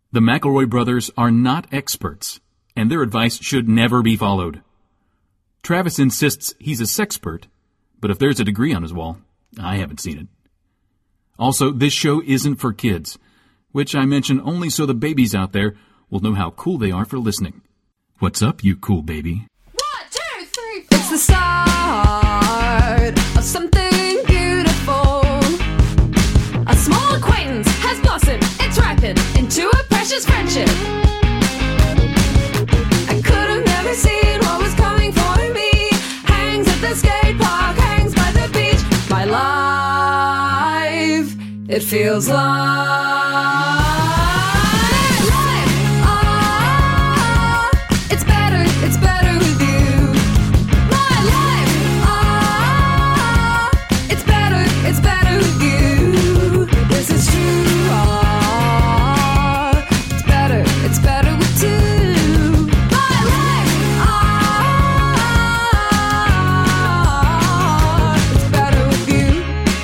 The McElroy brothers are not experts, and their advice should never be followed. Travis insists he's a sexpert, but if there's a degree on his wall, I haven't seen it. Also, this show isn't for kids, which I mention only so the babies out there will know how cool they are for listening. What's up, you cool baby? 1, 2, 3, 4. It's the start of something beautiful. A small acquaintance has blossomed, it's ripened into a precious friendship. I could have never seen what was coming for me. Hangs at the skate park, hangs by the beach. My life, it feels like it's better with you. My life, it's better with you. This is true. It's better with two. My life, it's better with you.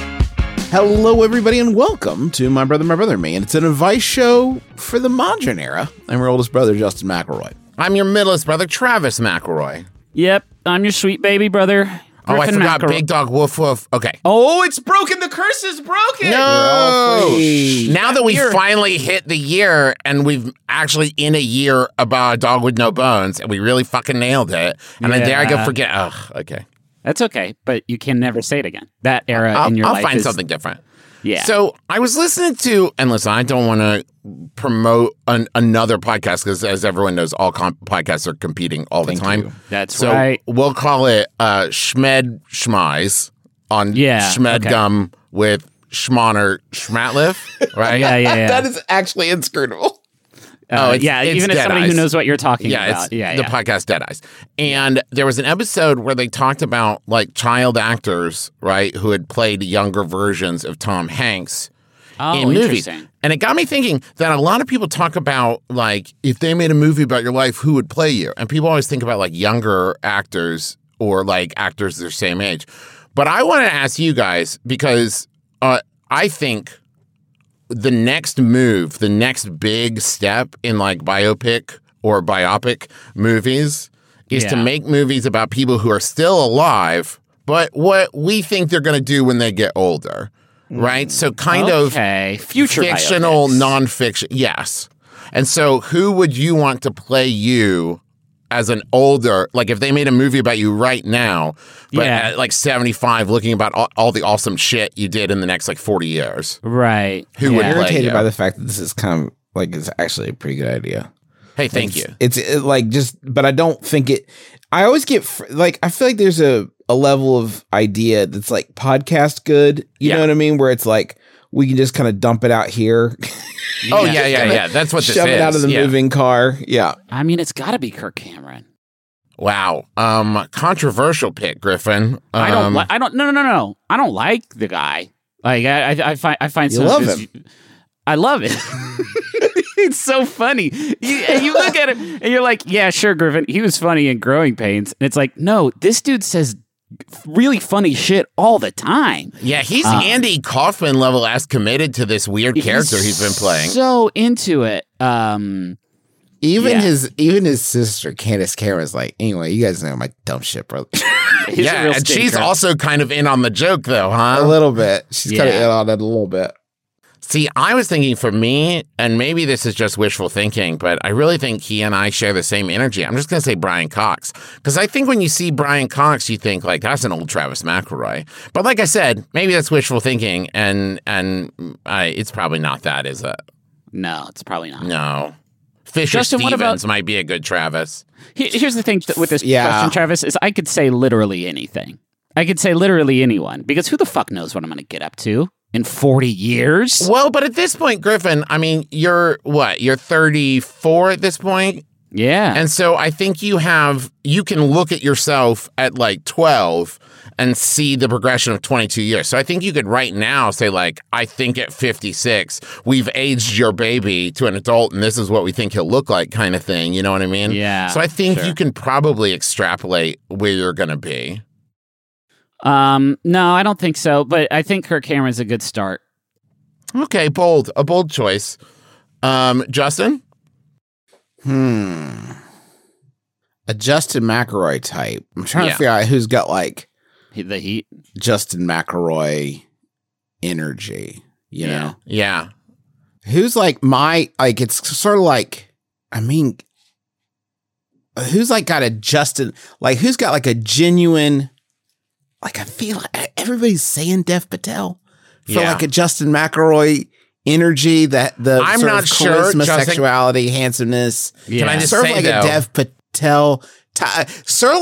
Hello, everybody, and welcome to My Brother, and Me. And it's an advice show for the modern era. I'm your oldest brother, Justin McElroy. I'm your middleest brother, Travis McElroy. Yep, I'm your sweet baby brother, Oh, I Griffin forgot McElroy. Big Dog Woof Woof. Okay. Oh, it's broken. The curse is broken. No! free. Now that we've finally hit the year and we've actually in a year about a dog with no bones and we really fucking nailed it. And then there I go Yeah. forget. Ugh, okay. That's okay, but you can never say it again. That era in your I'll life find is, something different. Yeah. So I was listening to, and listen, I don't want to promote another podcast because, as everyone knows, all podcasts are competing all the time. you. That's so right. we'll call it Schmed Schmize on Yeah, Schmedgum with Schmoner Schmatliff, right? Yeah. That is actually inscrutable. it's even as Dead somebody Eyes. who knows what you're talking Yeah, about. it's the podcast Dead Eyes. And there was an episode where they talked about like child actors, right, who had played younger versions of Tom Hanks in movies. Interesting. And it got me thinking that a lot of people talk about like if they made a movie about your life, who would play you? And people always think about like younger actors or like actors their same age. But I want to ask you guys because I think the next move, the next big step in like biopic or biopic movies is to Yeah. make movies about people who are still alive, but what we think they're going to do when they get older, right? So kind Okay. Future fictional, biopics. nonfiction. Yes. And so who would you want to play you as an older, like if they made a movie about you right now, but Yeah. at like 75 looking about all the awesome shit you did in the next like 40 years? Right. Who would Yeah. play Irritated you? by the fact that this is kind of like it's actually a pretty good idea. Hey, thank you. It's like just, but I don't think it. I always get like I feel like there's a level of idea that's like podcast good. You know what I mean? Where it's like we can just kind of dump it out here. Oh, yeah. That's what this is. Shove it out of the Yeah. moving car. Yeah. I mean, it's got to be Kirk Cameron. Wow. Controversial pick, Griffin. No. I don't like the guy. Like I find You some love of his, him. I love it. It's so funny. You look at him and you're like, yeah, sure, Griffin. He was funny in Growing Pains. And it's like, no, this dude says really funny shit all the time. Yeah, he's Andy Kaufman level as committed to this weird character he's been playing. So into it. Even Yeah. his sister Candace Cameron's like, anyway, you guys know my dumb shit, brother. He's a Yeah, real and she's stinker. also kind of in on the joke, though, huh? A little bit. She's kind of Yeah. in on it a little bit. See, I was thinking for me, and maybe this is just wishful thinking, but I really think he and I share the same energy. I'm just going to say Brian Cox. Because I think when you see Brian Cox, you think, like, that's an old Travis McElroy. But like I said, maybe that's wishful thinking, and it's probably not that, is it? No, it's probably not. No. Fisher Justin, what Stevens about- might be a good Travis. Here's the thing with this Yeah. question, Travis, is I could say literally anything. I could say literally anyone, because who the fuck knows what I'm going to get up to in 40 years? Well, but at this point, Griffin, I mean, you're what? You're 34 at this point? Yeah. And so I think you can look at yourself at like 12 and see the progression of 22 years. So I think you could right now say like, I think at 56, we've aged your baby to an adult and this is what we think he'll look like kind of thing. You know what I mean? Yeah, So I think sure. you can probably extrapolate where you're going to be. No, I don't think so, but I think Kirk Cameron's a good start. Okay, a bold choice. Justin? A Justin McElroy type. I'm trying Yeah. to figure out who's got like The Heat. Justin McElroy energy, you know? Yeah. Who's like it's sort of like, I mean, who's like got a Justin, like who's got like a genuine, like I feel like everybody's saying Dev Patel for Yeah. like a Justin McElroy energy, that the I'm sort not of sure, charisma, Justin. sexuality, handsomeness. Can I just Sort of say, like though, a Dev Patel, sort of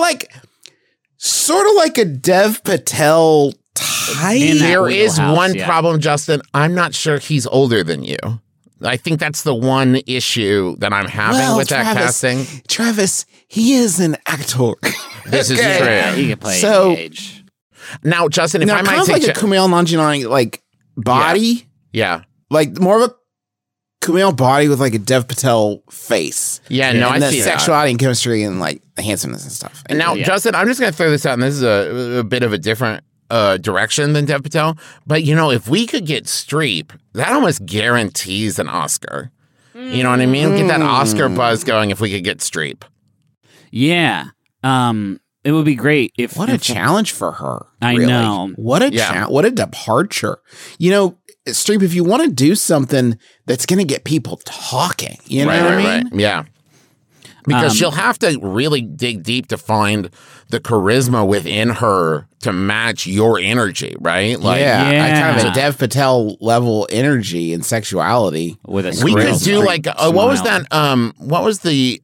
like a Dev Patel type. In that there is wheelhouse, one yeah. problem, Justin. I'm not sure he's older than you. I think that's the one issue that I'm having with that casting. Travis, he is an actor. This is Okay. true. Yeah, he can play So- any age. Now, Justin, if Now, I kind might of say, like a Kumail Nanjiani like body, yeah, like more of a Kumail body with like a Dev Patel face. yeah, no, I and the see that. sexuality and chemistry and like the handsomeness and stuff. And now, Yeah. Justin, I'm just going to throw this out, and this is a bit of a different direction than Dev Patel. But, you know, if we could get Streep, that almost guarantees an Oscar. You know what I mean? Get that Oscar buzz going if we could get Streep. Yeah. It would be great if what a challenge for her. I really. know. What a Yeah. what a departure. You know, Streep, if you want to do something that's going to get people talking, you know what I mean? Yeah. Because she'll have to really dig deep to find the charisma within her to match your energy, right? Like, yeah, I kind of Yeah. a Dev Patel level energy and sexuality. with a we could script. do like what was that? What was the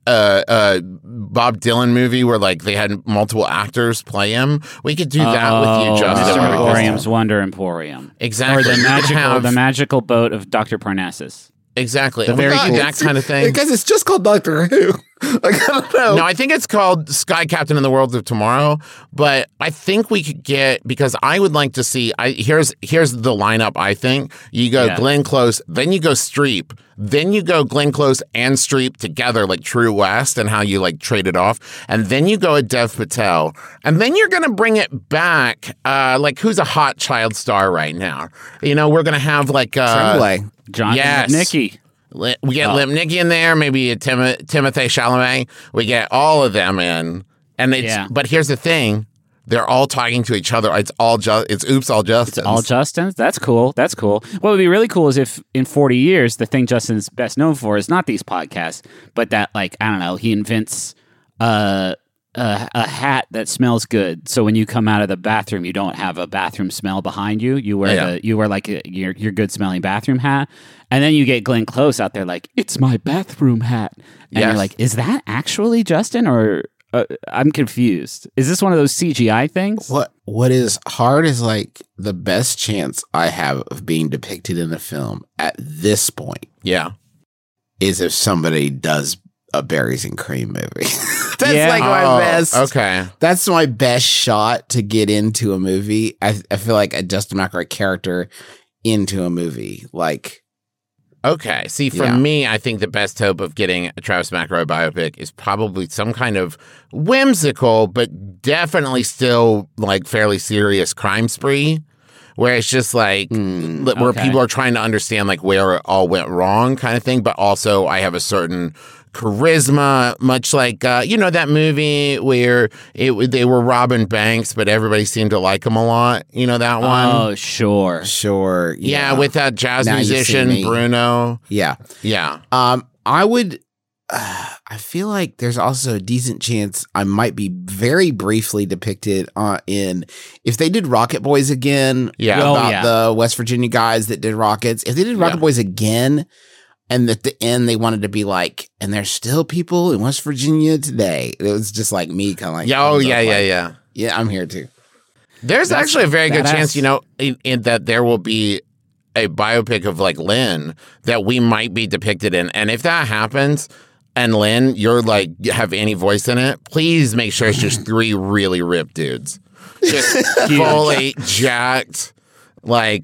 Bob Dylan movie where like they had multiple actors play him? We could do that with you, Justin. Mr. where we could- Emporium's Wonder Emporium. Exactly. Or the We could magical, have- the magical boat of Dr. Parnassus. Exactly. The very very cool- that kind of thing. Because it's just called Doctor Who. Like, I don't know. No, I think it's called Sky Captain in the World of Tomorrow. But I think we could get, because I would like to see. Here's the lineup. I think you go Yeah. Glenn Close, then you go Streep, then you go Glenn Close and Streep together, like True West, and how you like trade it off, and then you go a Dev Patel, and then you're gonna bring it back. Like who's a hot child star right now? You know, we're gonna have like Tremblay. John Yes. Nicky. We get Lim Nicky in there, maybe a Timothée Chalamet. We get all of them in, and it's. Yeah. But here's the thing: they're all talking to each other. It's all it's oops, all Justins. All Justins? That's cool. That's cool. What would be really cool is if in 40 years, the thing Justin's best known for is not these podcasts, but that, like, I don't know, he invents a hat that smells good. So when you come out of the bathroom, you don't have a bathroom smell behind you. You wear your good smelling bathroom hat. And then you get Glenn Close out there like, it's my bathroom hat. And Yes. you're like, is that actually Justin? Or I'm confused. Is this one of those CGI things? What is hard is like the best chance I have of being depicted in a film at this point Yeah. is if somebody does a Berries and Cream movie. That's Yeah. like my best. Okay. That's my best shot to get into a movie. I feel like a Justin McElroy character into a movie. Like, Okay. See, for Yeah. me, I think the best hope of getting a Travis McElroy biopic is probably some kind of whimsical, but definitely still like fairly serious crime spree, where it's just like where okay. people are trying to understand like where it all went wrong, kind of thing. But also, I have a certain charisma, much like that movie where they were robbing banks, but everybody seemed to like him a lot. You know that one? Oh, sure. sure. Yeah, with that jazz Now You See musician Me. Bruno. Yeah. Yeah. I would. I feel like there's also a decent chance I might be very briefly depicted in if they did Rocket Boys again. Yeah. Oh, about yeah. the West Virginia guys that did Rockets. If they did Rocket Yeah. Boys again, and at the end they wanted to be like, and there's still people in West Virginia today. It was just like me, kind of like, Yeah. Oh, thumbs up, yeah, like, yeah, yeah. yeah. I'm here too. There's actually a very good badass. chance, in that there will be a biopic of like Lynn that we might be depicted in. And if that happens, and Lynn, you're like, have any voice in it, please make sure it's just 3 really ripped dudes. Just fully jacked, like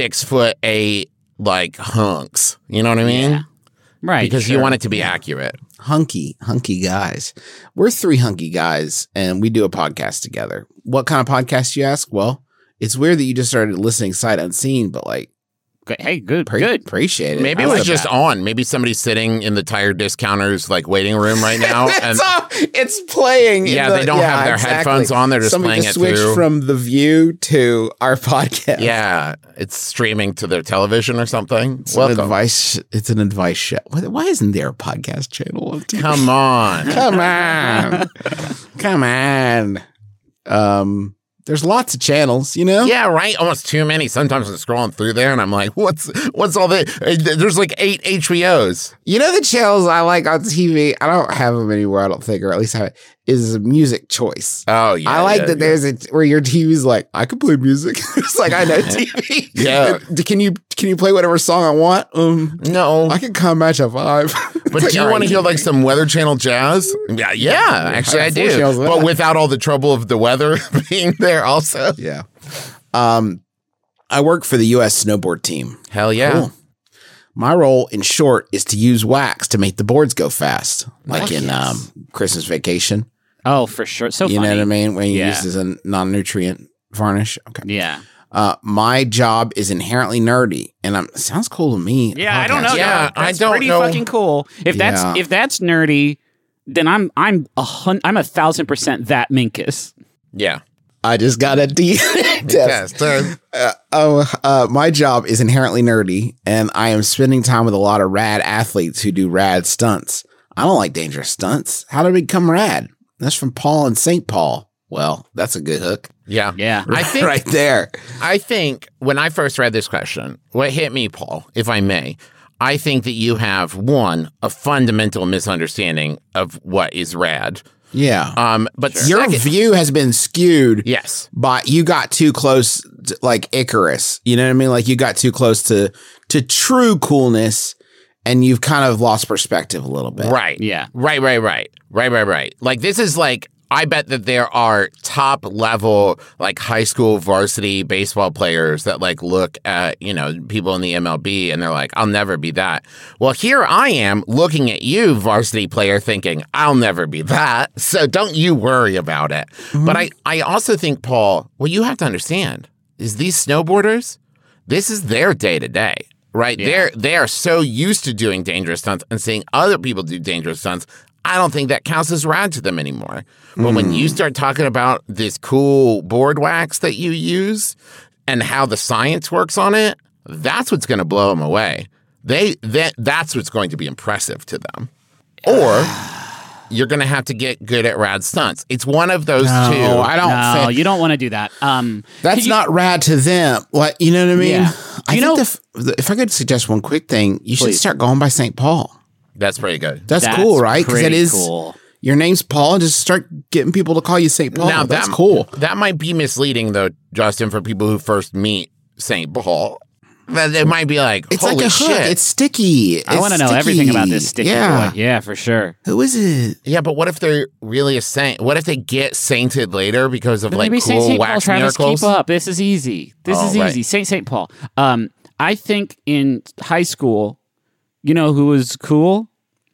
6'8", like hunks. You know what I mean? Yeah. Right. Because you sure. want it to be accurate. Hunky guys. We're 3 hunky guys, and we do a podcast together. What kind of podcast, you ask? Well, it's weird that you just started listening sight unseen, but like, Hey, good. Appreciate it. Maybe it was just on. Maybe somebody's sitting in the tire discounter's like waiting room right now. and it's playing. Yeah, they don't have their headphones on. They're just Somebody playing it switched through. from The View to our podcast. Yeah, it's streaming to their television or something. It's Welcome. It's an advice show. Why isn't there a podcast channel on TV? Come on. Come on. There's lots of channels, you know? Yeah, right. Almost too many. Sometimes I'm scrolling through there and I'm like, what's all the? There's like 8 HBOs. You know the channels I like on TV? I don't have them anywhere, I don't think, or at least have it, is a music choice. Oh, yeah. I like that there's where your TV's like, I can play music. It's like, I know TV. Yeah. Can you play whatever song I want? No. I can come match a 5. But do you want to hear like some Weather Channel jazz? Yeah, actually I do. But without all the trouble of the weather being there also. Yeah. I work for the U.S. snowboard team. Hell yeah. Cool. My role, in short, is to use wax to make the boards go fast, like in Christmas Vacation. Oh, for sure. So you funny. know what I mean? When you use it as a non-nutrient varnish. Okay. Yeah. My job is inherently nerdy, and sounds cool to me. Yeah, I don't know. Yeah, no, that's I don't pretty know. fucking cool. If that's nerdy, then I'm 1,000% that Minkus. Yeah. I just got a D test. My job is inherently nerdy, and I am spending time with a lot of rad athletes who do rad stunts. I don't like dangerous stunts. How did we become rad? That's from Paul and St. Paul. Well, that's a good hook. Yeah. Yeah. I think right there. I think when I first read this question, what hit me, Paul, if I may, I think that you have, one, a fundamental misunderstanding of what is rad. Yeah. But your second, view has been skewed. yes. But you got too close, like Icarus. You know what I mean? Like you got too close to true coolness, and you've kind of lost perspective a little bit. Right. Yeah. Right. Like this is like, I bet that there are top level like high school varsity baseball players that like look at, people in the MLB and they're like, I'll never be that. Well, here I am looking at you, varsity player, thinking I'll never be that. So don't you worry about it. Mm-hmm. But I also think, Paul, what you have to understand is these snowboarders, this is their day to day. Right. Yeah. They are so used to doing dangerous stunts and seeing other people do dangerous stunts. I don't think that counts as rad to them anymore. But when you start talking about this cool board wax that you use and how the science works on it, that's what's going to blow them away. That's what's going to be impressive to them. Or you're going to have to get good at rad stunts. It's one of those two. I don't. No, you don't want to do that. That's not rad to them. Like, you know what I mean? Yeah. I think if I could suggest one quick thing, you should start going by St. Paul. That's pretty good. That's cool, right? Because it is cool. Your name's Paul, and just start getting people to call you St. Paul. Now, that's cool. That might be misleading, though, Justin, for people who first meet St. Paul. They might be like, it's holy like a shit. hook. It's sticky. I want to know everything about this sticky boy. Yeah, for sure. Who is it? Yeah, but what if they're really a saint? What if they get sainted later because of like Maybe cool St. wax Paul, Travis, miracles? keep up. This is easy. This is right. easy. St. Paul. I think in high school, you know who was cool?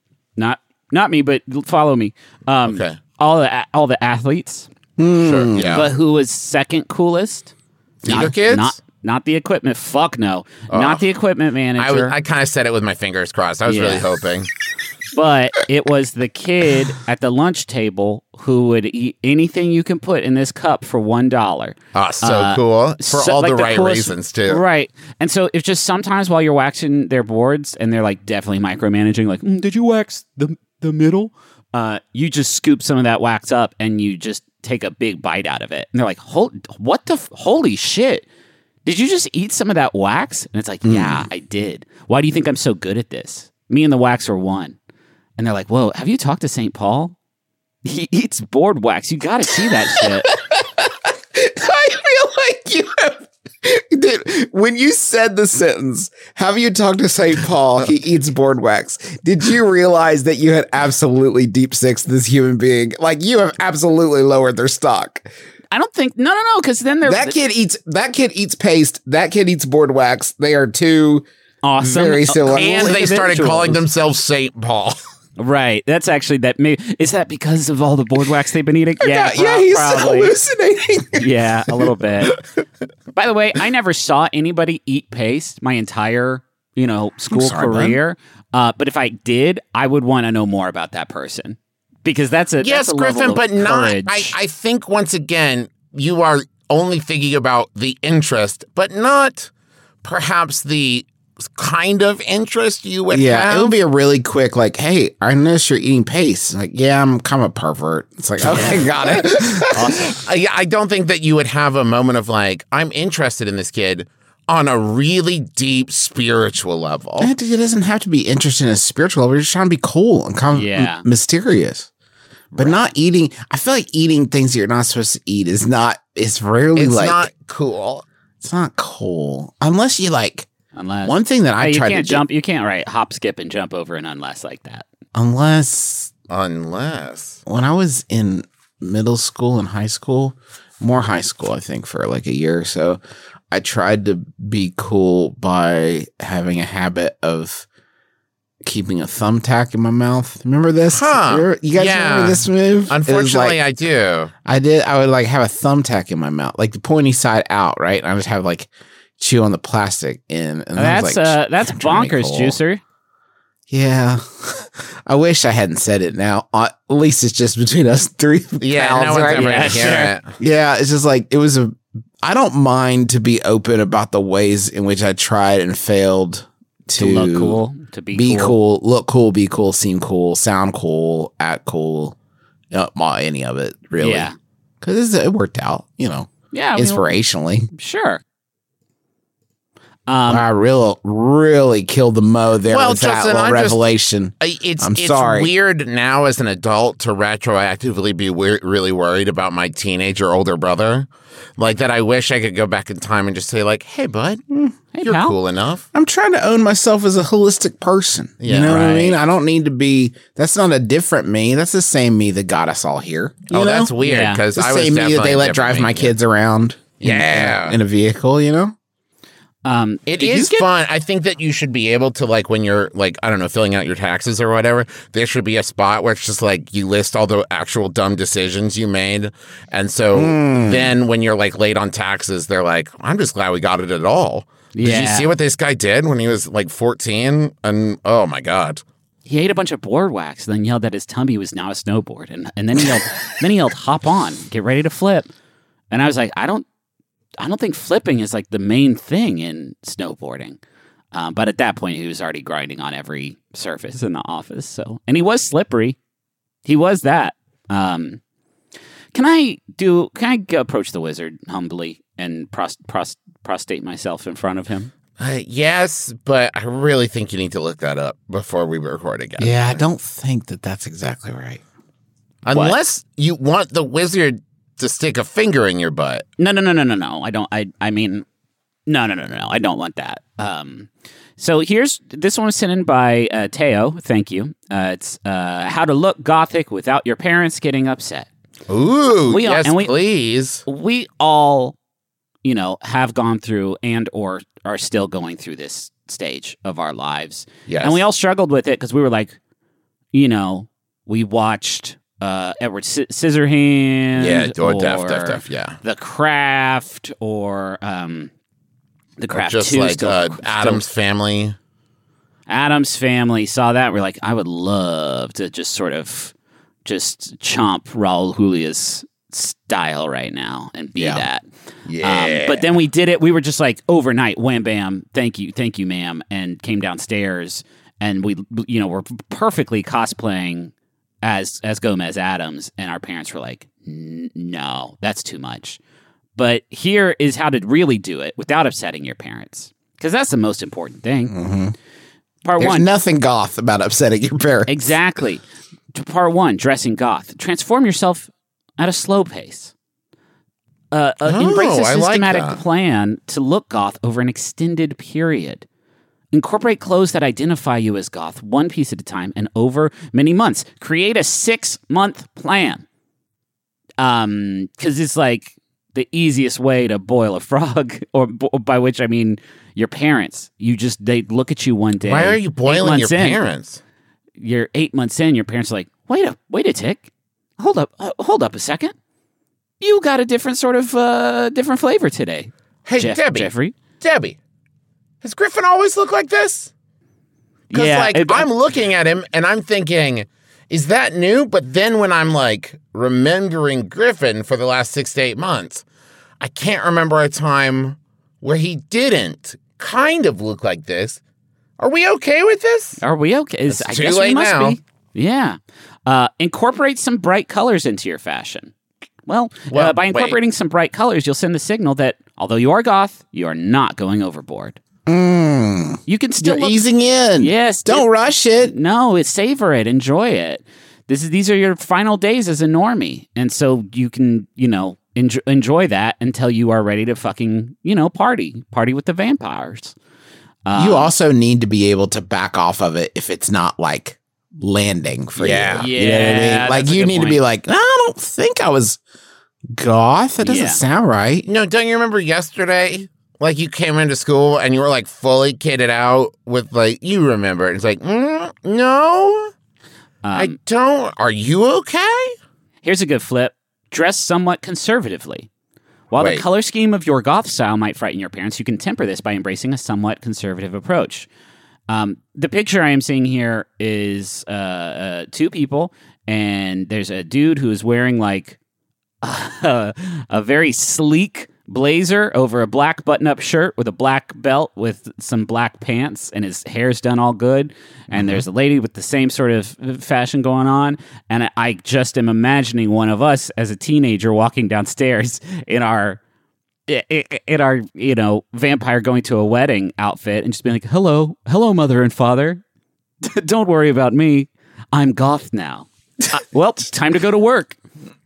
Not me, but follow me. Okay. All the athletes. Sure. Yeah. But who was second coolest? Theater kids? Not the equipment. Fuck no. Not the equipment manager. I kind of said it with my fingers crossed. I was really hoping. But it was the kid at the lunch table who would eat anything you can put in this cup for $1. Oh, so cool. For all the right coolest, reasons, too. Right. And so it's just sometimes while you're waxing their boards and they're like definitely micromanaging, like, did you wax the middle? You just scoop some of that wax up and you just take a big bite out of it. And they're like, holy shit. Did you just eat some of that wax? And it's like, yeah, I did. Why do you think I'm so good at this? Me and the wax are one. And they're like, whoa, have you talked to St. Paul? He eats board wax. You got to see that shit. I feel like you have... Dude, when you said the sentence, have you talked to St. Paul? He eats board wax. Did you realize that you had absolutely deep sixed this human being? Like, you have absolutely lowered their stock. I don't think... No, because then they're... That kid eats paste. That kid eats board wax. They are two awesome. very similar. And they started calling themselves St. Paul. Right. That's actually is that because of all the board wax they've been eating? Yeah, he's probably. hallucinating. Yeah, a little bit. By the way, I never saw anybody eat paste my entire, school sorry, career. But if I did, I would want to know more about that person because that's a Griffin, level of but not. courage. I think once again you are only thinking about the interest, but not perhaps the kind of interest you would have. It would be a really quick, like, hey, I noticed you're eating paste. Like, yeah, I'm kind of a pervert. It's like, okay, got it. Awesome. I don't think that you would have a moment of like, I'm interested in this kid on a really deep spiritual level. It doesn't have to be interested in a spiritual level. You're just trying to be cool and kind of mysterious. But not eating. I feel like eating things that you're not supposed to eat is rarely It's like. not cool. It's not cool. Unless you like. Unless one thing that I you tried can't to jump, you can't hop, skip, and jump over an unless like that. Unless when I was in middle school and high school, more high school, I think for like a year or so, I tried to be cool by having a habit of keeping a thumbtack in my mouth. Remember this? Huh. You guys remember this move? Unfortunately, I do. I did. I would like have a thumbtack in my mouth, like the pointy side out, right? And I would have like chew on the plastic in. And that's bonkers, Juicer. Yeah. I wish I hadn't said it now. At least it's just between us three. Yeah, pals, no one's right? ever going to hear it. Yeah, it's just like, I don't mind to be open about the ways in which I tried and failed to look cool, to be cool, look cool, be cool, seem cool, sound cool, act cool, any of it, really. Yeah. Because it worked out, Yeah. inspirationally. Sure. I really killed the mo there with that Justin, little revelation. It's sorry. weird now as an adult to retroactively be really worried about my teenager older brother. Like that I wish I could go back in time and just say like, hey, bud, you're pal. cool enough. I'm trying to own myself as a holistic person. Yeah, you know what I right. mean? I don't need to be, that's not a different me. That's the same me that got us all here. You know? That's weird Yeah. because The I was same me that definitely they a let different drive me. my kids around in a vehicle, It is fun. I think that you should be able to, like, when you're, like, I don't know, filling out your taxes or whatever, there should be a spot where it's just, like, you list all the actual dumb decisions you made. And so then when you're, like, late on taxes, they're like, I'm just glad we got it at all. Did you see what this guy did when he was, like, 14? And, oh, my God. He ate a bunch of board wax, then yelled that his tummy was now a snowboard. And then he yelled, hop on, get ready to flip. And I was like, I don't think flipping is like the main thing in snowboarding. But at that point, he was already grinding on every surface in the office. And he was slippery. He was that. Can I approach the wizard humbly and prostrate myself in front of him? Yes, but I really think you need to look that up before we record again. Yeah, I don't think that that's exactly right. Unless you want the wizard to stick a finger in your butt. No. I don't. I mean, no. I don't want that. So this one was sent in by Teo. Thank you. It's how to look gothic without your parents getting upset. Ooh, please. We all, have gone through and or are still going through this stage of our lives. Yes. And we all struggled with it because we were like, we watched Edward Scissorhands. Yeah, or or Deaf, yeah. The Craft, or The Craft just 2. like Addams Family. Addams Family, saw that. We're like, I would love to just sort of just chomp Raul Julia's style right now and be that. Yeah. But then we did it. We were just like overnight, wham, bam, thank you, ma'am, and came downstairs and we, were perfectly cosplaying as Gomez Addams, and our parents were like, no, that's too much. But here is how to really do it without upsetting your parents, because that's the most important thing. Mm-hmm. Part There's one. nothing goth about upsetting your parents. Exactly. Part one, dressing goth. Transform yourself at a slow pace. Embrace a I like systematic that. plan to look goth over an extended period. Incorporate clothes that identify you as goth, one piece at a time and over many months. Create a 6-month plan. Because it's like the easiest way to boil a frog, or by which I mean your parents. They look at you one day. Why are you 8 boiling your months in. parents? you're 8 months in, your parents are like, wait a tick. Hold up a second. You got a different sort of, different flavor today. Hey, Jeffrey. Debbie, has Griffin always looked like this? Because, I'm looking at him and I'm thinking, is that new? But then when I'm, like, remembering Griffin for the last 6 to 8 months, I can't remember a time where he didn't kind of look like this. Are we okay with this? Are we okay? I too guess late we must now. be. Yeah. Incorporate some bright colors into your fashion. Well, by incorporating some bright colors, you'll send the signal that although you are goth, you are not going overboard. You can still You're easing in. Yes. Don't rush it. No, savor it. Enjoy it. These are your final days as a normie. And so you can, enjoy that until you are ready to fucking, party with the vampires. You also need to be able to back off of it if it's not like landing for you. You know what I mean? Like you need to be like, no, I don't think I was goth. That doesn't sound right. No, don't you remember yesterday? Like you came into school and you were like fully kitted out with like, you remember it. It's like, no, I don't. Are you okay? Here's a good flip. Dress somewhat conservatively. While the color scheme of your goth style might frighten your parents, you can temper this by embracing a somewhat conservative approach. The picture I am seeing here is two people, and there's a dude who is wearing like a very sleek blazer over a black button-up shirt with a black belt with some black pants, and his hair's done all good. And there's a lady with the same sort of fashion going on. And I just am imagining one of us as a teenager walking downstairs in our vampire going to a wedding outfit and just being like, hello, mother and father. Don't worry about me. I'm goth now. Well, time to go to work.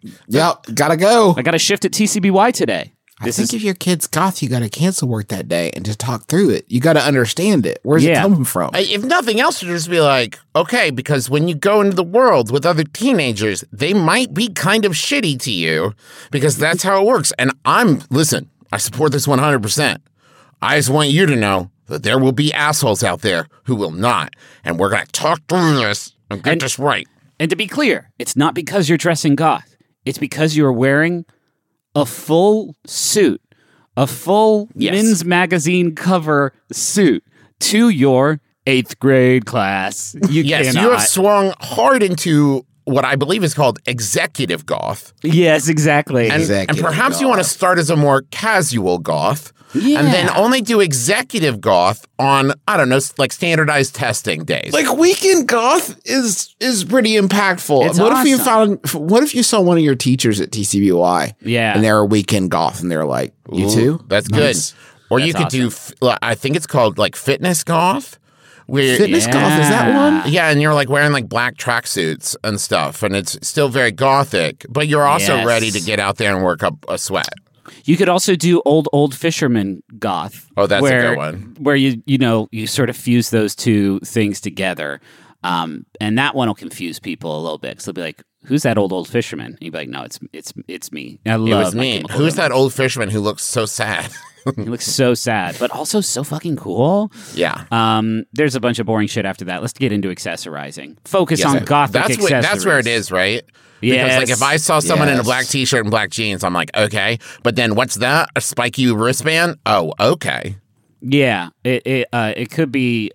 Yep, gotta go. I got a shift at TCBY today. I think if your kid's goth, you got to cancel work that day and just talk through it. You got to understand it. Where's it coming from? If nothing else, you just be like, okay, because when you go into the world with other teenagers, they might be kind of shitty to you because that's how it works. And listen, I support this 100%. I just want you to know that there will be assholes out there who will not. And we're going to talk through this and get this right. And to be clear, it's not because you're dressing goth. It's because you're wearing a full suit, a full men's magazine cover suit to your 8th grade class. You have swung hard into what I believe is called executive goth. Yes, exactly. And perhaps you want to start as a more casual goth. Yeah. And then only do executive goth on, I don't know, like standardized testing days. Like weekend goth is pretty impactful. It's What if you saw one of your teachers at TCBY? Yeah. And they're a weekend goth and they're like, you too? That's nice. good. Or you could do, I think it's called like fitness goth. Fitness goth, is that one? Yeah, and you're like wearing like black tracksuits and stuff, and it's still very gothic, but you're also ready to get out there and work up a sweat. You could also do old fisherman goth. Oh, that's a good one. Where you sort of fuse those two things together. And that one will confuse people a little bit. Because they'll be like, who's that old fisherman? And you'd be like, no, it's me. I love it was me. Who's that old fisherman who looks so sad? He looks so sad, but also so fucking cool. Yeah. There's a bunch of boring shit after that. Let's get into accessorizing. Focus on gothic accessories. That's where it is, right? Because like if I saw someone in a black t-shirt and black jeans, I'm like, okay. But then what's that? A spiky wristband? Oh, okay. Yeah. It could be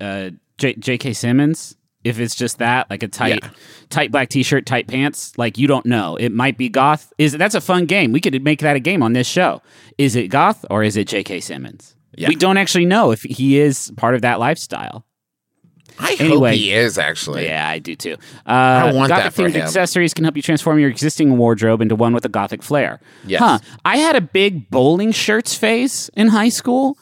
J.K. Simmons. If it's just that, like a tight black t-shirt, tight pants, like you don't know. It might be goth. That's a fun game. We could make that a game on this show. Is it goth or is it J.K. Simmons? Yeah. We don't actually know if he is part of that lifestyle. I hope he is, actually. Yeah, I do too. I want that for him. Gothic-themed accessories can help you transform your existing wardrobe into one with a gothic flair. Yes. I had a big bowling shirts phase in high school.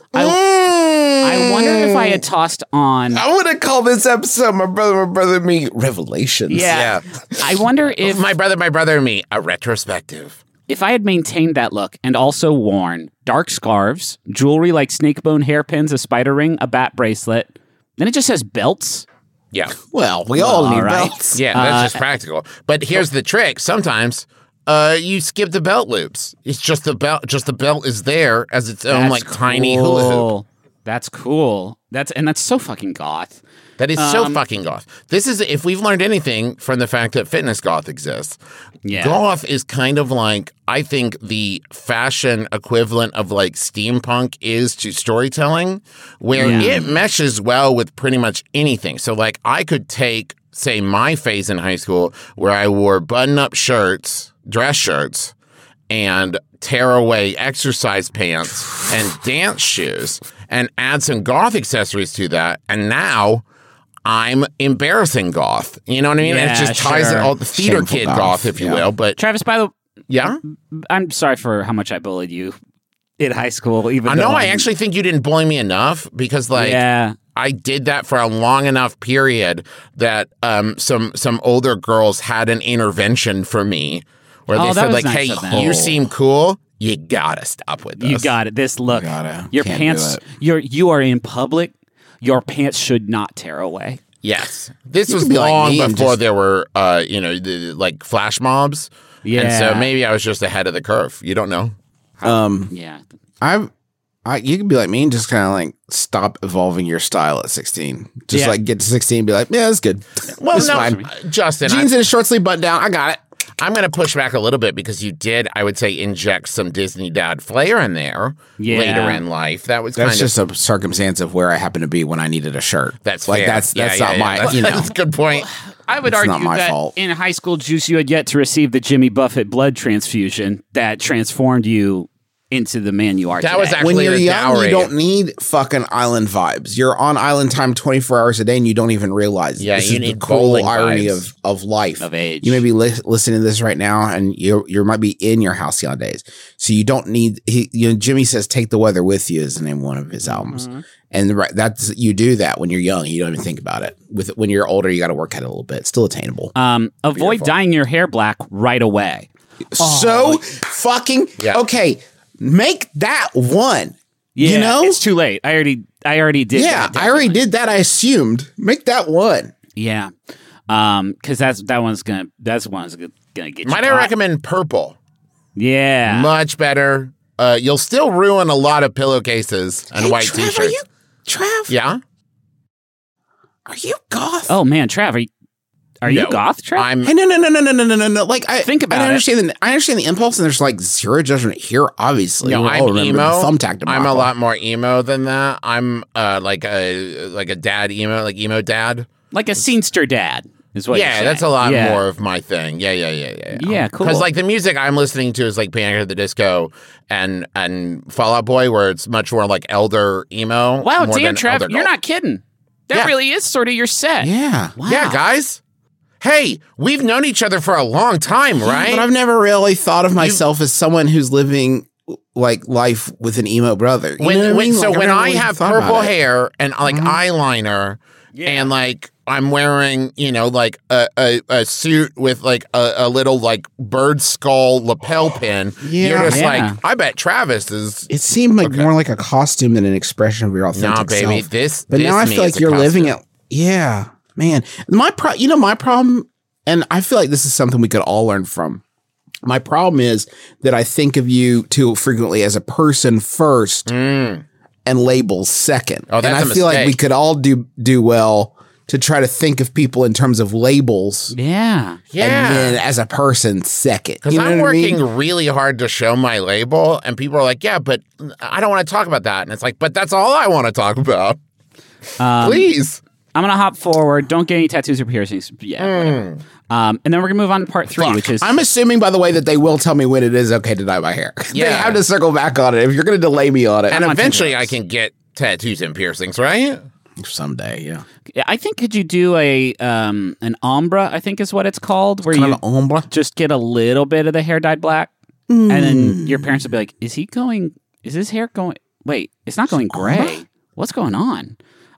I wonder if I had tossed on... I want to call this episode My Brother and Me Revelations. Yeah. I wonder if... My Brother and Me, a retrospective. If I had maintained that look and also worn dark scarves, jewelry like snakebone hairpins, a spider ring, a bat bracelet, then it just says belts. Yeah. Well, we all need belts. Yeah, that's just practical. But here's the trick. Sometimes you skip the belt loops. It's just the belt. Just the belt is there as its own tiny hula hoop. That's cool. That's so fucking goth. That is so fucking goth. This is, if we've learned anything from the fact that fitness goth exists, goth is kind of like, I think, the fashion equivalent of like steampunk is to storytelling, where it meshes well with pretty much anything. So like I could take, say, my phase in high school where I wore button-up shirts, dress shirts, and tear-away exercise pants and dance shoes, and add some goth accessories to that, and now I'm embarrassing goth. You know what I mean? Yeah, it just ties it all, the theater Shameful kid goth, goth, if you will. But Travis, by the yeah, I'm sorry for how much I bullied you in high school. Even I know. though I actually think you didn't bully me enough because, like, I did that for a long enough period that some older girls had an intervention for me where they said, like, nice "Hey, you seem cool. You gotta stop with this. You got it. This look, your Can't pants. do You are in public. Your pants should not tear away. Yes, this was be like long me and before just- there were, like flash mobs. Yeah. And so maybe I was just ahead of the curve. You don't know. Yeah. You could be like me and just kind of like stop evolving your style at 16. Just like get to 16 and be like, yeah, that's good. Well, It's no, fine. Justin, Jeans and a short sleeve button down. I got it. I'm going to push back a little bit because you did, I would say, inject some Disney dad flair in there later in life. That was That's kind just of a circumstance of where I happen to be when I needed a shirt. that's like fair. that's Yeah, not my That's a good point. I would It's argue not my that fault. in high school, Juice, you had yet to receive the Jimmy Buffett blood transfusion that transformed you into the man you are That today. was actually when you're the young, dowry. you don't need fucking island vibes. You're on island time 24 hours a day, and you don't even realize. Yeah, this you is need the cruel bowling irony vibes. of life, Of age. You may be listening to this right now, and you might be in your halcyon days, so you don't need. Jimmy says, "Take the weather with you" is the name of one of his albums, and that's you do that when you're young. You don't even think about it. When you're older, you got to work at it a little bit. It's still attainable. Avoid dyeing your hair black right away. So fucking okay. Make that one. Yeah, You know? it's too late. I already did. Yeah, that, I already did that. I assumed. Make that one. Yeah, because that one's gonna get you. Might I caught. recommend purple? Yeah, Much better. You'll still ruin a lot of pillowcases and white Trav, t-shirts. Trav? Yeah? Are you goth? Oh man, Trav, are you No, goth, Trav? I'm Hey, no. Like, Think about I it. understand I understand the impulse, and there's like zero judgment here. Obviously, No, We I'm all remember emo. the thumbtack I'm a debacle. lot more emo than that. I'm like a dad emo, like emo dad. Like a scenester dad is what. Yeah, you're that's a saying. lot Yeah. more of my thing. Yeah. Yeah, cool. Because like the music I'm listening to is like Panic at the Disco and Fall Out Boy, where it's much more like elder emo. Wow, more damn, than Trav, elder you're goth. not kidding. That Yeah. really is sort of your set. Yeah. Wow. Yeah, guys. Hey, we've known each other for a long time, right? But I've never really thought of myself as someone who's living like life with an emo brother. You know what I mean? So Like, I've when never I really have thought about purple it. hair and like eyeliner and like I'm wearing, like a suit with like a little like bird skull lapel pin, you're just Yeah. like, I bet Travis is. It seemed like more like a costume than an expression of your authentic Nah, baby, self. this. But this now I me feel is like a you're living costume. it. Yeah, man. My problem, and I feel like this is something we could all learn from. My problem is that I think of you too frequently as a person first and labels second. Oh, that's and I a feel like we mistake. could all do well to try to think of people in terms of labels. Yeah. And then as a person second. Because You know I'm what I mean? working really hard to show my label, and people are like, yeah, but I don't want to talk about that. And it's like, but that's all I want to talk about. Please. I'm going to hop forward. Don't get any tattoos or piercings yet. whatever. And then we're going to move on to part 3, which is... I'm assuming, by the way, that they will tell me when it is okay to dye my hair. They Yeah. have to circle back on it. If you're going to delay me on it, And on eventually I Pinterest. can get tattoos and piercings, right? someday, yeah. I think could you do an ombre, I think is what it's called, where Kind you of an ombre. just get a little bit of the hair dyed black, and then your parents will be like, is his hair going, wait, it's not going gray. What's going on?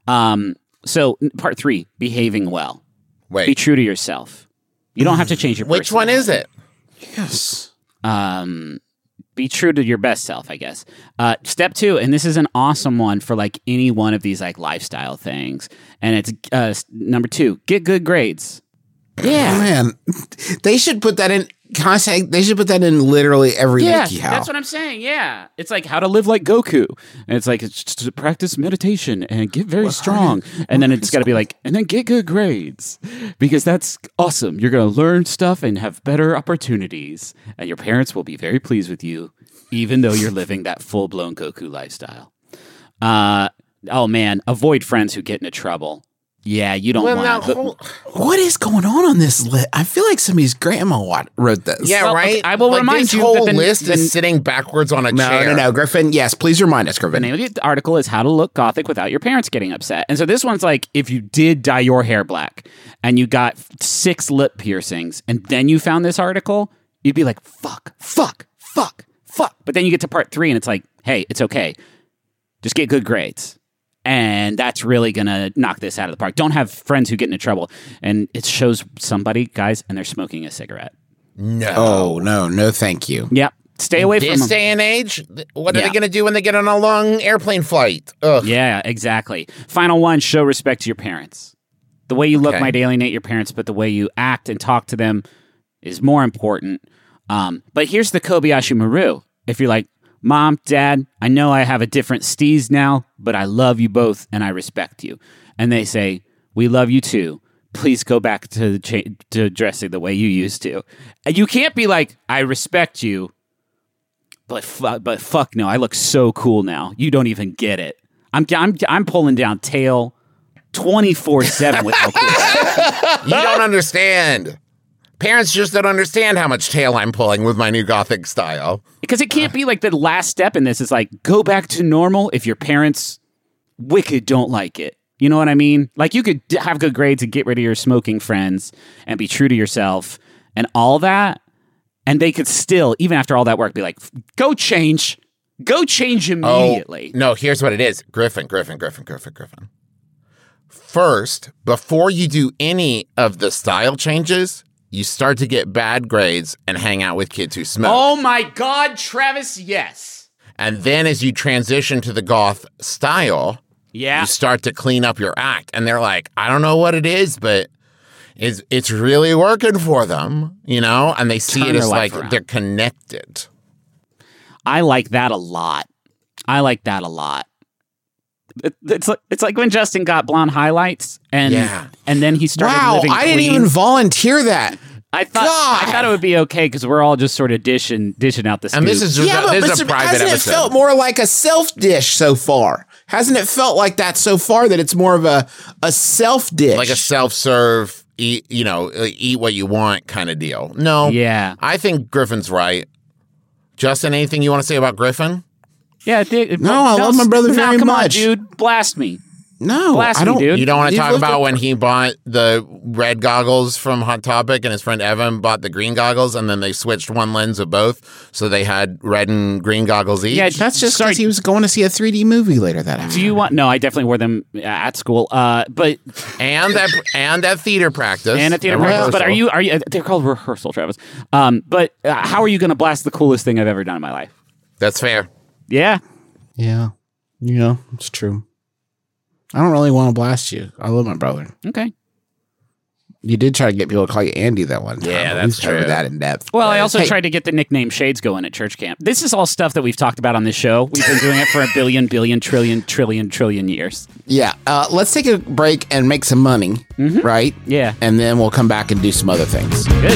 So part 3, behaving well. Be Wait, true to yourself. You don't have to change your which one is it? Yes. Be true to your best self, I guess. Step 2, and this is an awesome one for like any one of these like lifestyle things. And it's number 2, get good grades. Yeah, man. They should put that in. Can I say they should put that in literally every Yeah, WikiHow? that's what I'm saying. Yeah, it's like how to live like Goku, and it's like it's just to practice meditation and get very strong, and then it's got to be like, and then get good grades because that's awesome. You're gonna learn stuff and have better opportunities, and your parents will be very pleased with you, even though you're living that full blown Goku lifestyle. Oh man, avoid friends who get into trouble. Yeah, you don't want. What is going on this list? I feel like somebody's grandma wrote this. Yeah, Well, right. okay, I will like, remind this you whole that the- list the- is sitting backwards on a chair. No, Griffin. Yes, please remind us, The Griffin. name of the article is How to Look Gothic Without Your Parents Getting Upset. And so this one's like if you did dye your hair black and you got 6 lip piercings and then you found this article, you'd be like, fuck. But then you get to part 3 and it's like, hey, it's okay. Just get good grades. And that's really going to knock this out of the park. Don't have friends who get into trouble. And it shows somebody, guys, and they're smoking a cigarette. No. Oh no, thank you. Yep. Stay away from This them. day and age, what are Yeah. they going to do when they get on a long airplane flight? Ugh. Yeah, exactly. Final one, show respect to your parents. The way you look Okay. might alienate your parents, but the way you act and talk to them is more important. But here's the Kobayashi Maru. If you're like, Mom, Dad, I know I have a different steez now, but I love you both and I respect you. And they say, we love you too. Please go back to dressing the way you used to. And you can't be like, I respect you, but fuck no, I look so cool now. You don't even get it. I'm pulling down tail 24/7 with how cool I am. You don't understand. Parents just don't understand how much tail I'm pulling with my new Gothic style. Because it can't be like the last step in this is like go back to normal if your parents wicked don't like it. You know what I mean? Like you could have good grades and get rid of your smoking friends and be true to yourself and all that. And they could still, even after all that work, be like, go change immediately. Oh, no, here's what it is. Griffin. First, before you do any of the style changes, you start to get bad grades and hang out with kids who smoke. Oh my God, Travis, yes. And then as you transition to the goth style, Yeah. you start to clean up your act. And they're like, I don't know what it is, but it's really working for them, you know? And they see Turn it their as life like around. they're connected. I like that a lot. It's like when Justin got blonde highlights and Yeah. and then he started Wow, living I didn't clean. even volunteer that. I thought it would be okay because we're all just sort of dishing out the scoop. And this is just this is a private hasn't episode. it felt more like a self dish so far? Hasn't it felt like that so far that it's more of a self dish? Like a self-serve, eat what you want kind of deal. No. Yeah. I think Griffin's right. Justin, anything you want to say about Griffin? Yeah. I love my brother very come much. on, dude. Blast me. No, Blast I me, don't. dude. You don't want to You've talk lived about a- when he bought the red goggles from Hot Topic and his friend Evan bought the green goggles and then they switched one lens of both so they had red and green goggles each? Yeah. That's just sorry. because he was going to see a 3D movie later that afternoon. Do you want? No, I definitely wore them at school. But and that theater practice. and at theater and practice. But rehearsal. are you? They're called rehearsal, Travis. But how are you going to blast the coolest thing I've ever done in my life? That's fair. Yeah. Yeah, it's true. I don't really want to blast you. I love my brother. Okay. You did try to get people to call you Andy that one time. Yeah, but that's we've covered true. that in depth. Well, I also Hey, tried to get the nickname Shades going at church camp. This is all stuff that we've talked about on this show. We've been doing it for a billion, trillion years. Yeah, let's take a break and make some money, right? Yeah. And then we'll come back and do some other things. Good.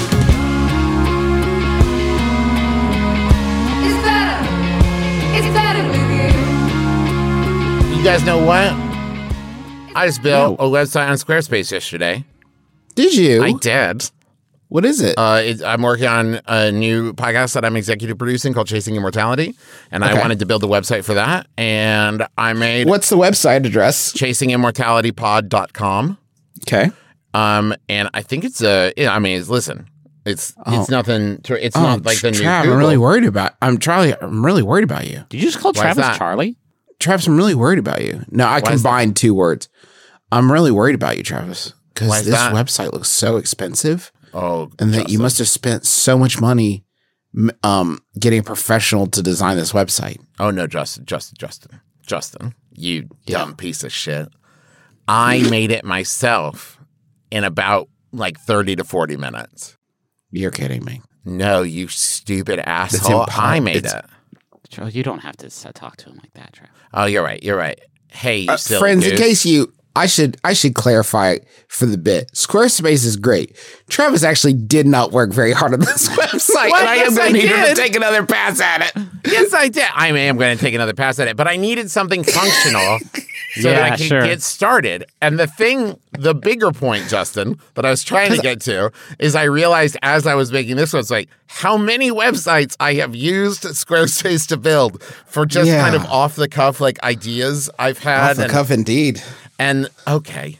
It's better with you. You guys know what? I just built a website on Squarespace yesterday. Did you? I did. What is it? I'm working on a new podcast that I'm executive producing called Chasing Immortality, and I Okay. wanted to build a website for that, and I made What's the website address? chasingimmortalitypod.com. Okay. And I think it's listen, it's nothing. It's not like the new Trav, Google. I'm really worried about. I'm really worried about you, Did you just call Why is Travis that? Charlie? Travis. I'm really worried about you. No, I Why is combined 2 words. I'm really worried about you, Travis, Why because is this that? website looks so expensive, Oh, and that you must have spent so much money, getting a professional to design this website. Oh no, Justin, you dumb piece of shit. I made it myself in about like 30 to 40 minutes. You're kidding me. No, you stupid asshole. I made it. Charles, you don't have to talk to him like that, Travis. Oh, you're right. You're right. Hey, you silly friends, goose. in case I should clarify for the bit. Squarespace is great. Travis actually did not work very hard on this website, What? and I am Yes, going I to need him to did. take another pass at it. Yes, I did. I am going to take another pass at it, but I needed something functional so that I could get started. And the bigger point, Justin, that I was trying to get to is I realized as I was making this website how many websites I have used Squarespace to build for just kind of off the cuff like ideas I've had. Off the cuff, indeed. And okay.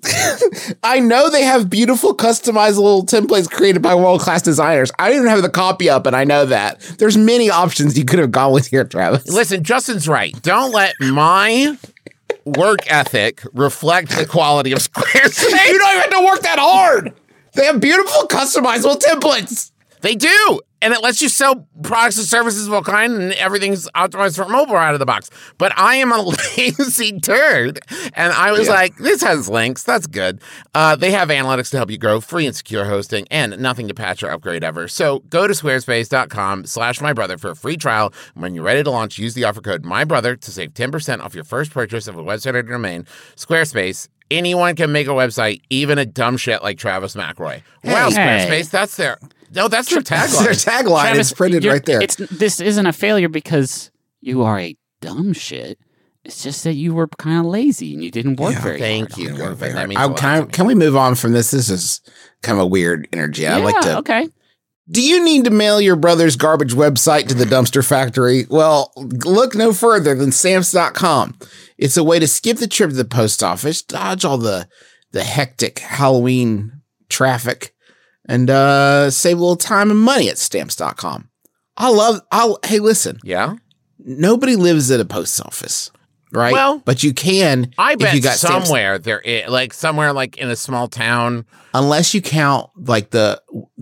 I know they have beautiful customizable templates created by world-class designers. I don't even have the copy up, and I know that. There's many options you could have gone with here, Travis. Listen, Justin's right. Don't let my work ethic reflect the quality of Squarespace. You don't even have to work that hard. They have beautiful customizable templates. They do. And it lets you sell products and services of all kind, and everything's optimized for mobile out of the box. But I am a lazy turd. And I was like, this has links. That's good. They have analytics to help you grow, free and secure hosting, and nothing to patch or upgrade ever. So go to squarespace.com/mybrother for a free trial. And when you're ready to launch, use the offer code MYBROTHER to save 10% off your first purchase of a website or domain. Squarespace. Anyone can make a website, even a dumb shit like Travis McElroy. Wow, Squarespace, that's their tagline. Their tagline Travis, is printed right there. This isn't a failure because you are a dumb shit. It's just that you were kind of lazy and you didn't work very hard. Thank you. That means a lot. Can we move on from this? This is kind of a weird energy. I'd like to. Okay. Do you need to mail your brother's garbage website to the dumpster factory? Well, look no further than Stamps.com. It's a way to skip the trip to the post office, dodge all the hectic Halloween traffic, and save a little time and money at Stamps.com. Hey, listen. Yeah? Nobody lives at a post office, right? Well, but you can. I bet if you got somewhere there is, like somewhere like in a small town. Unless you count like the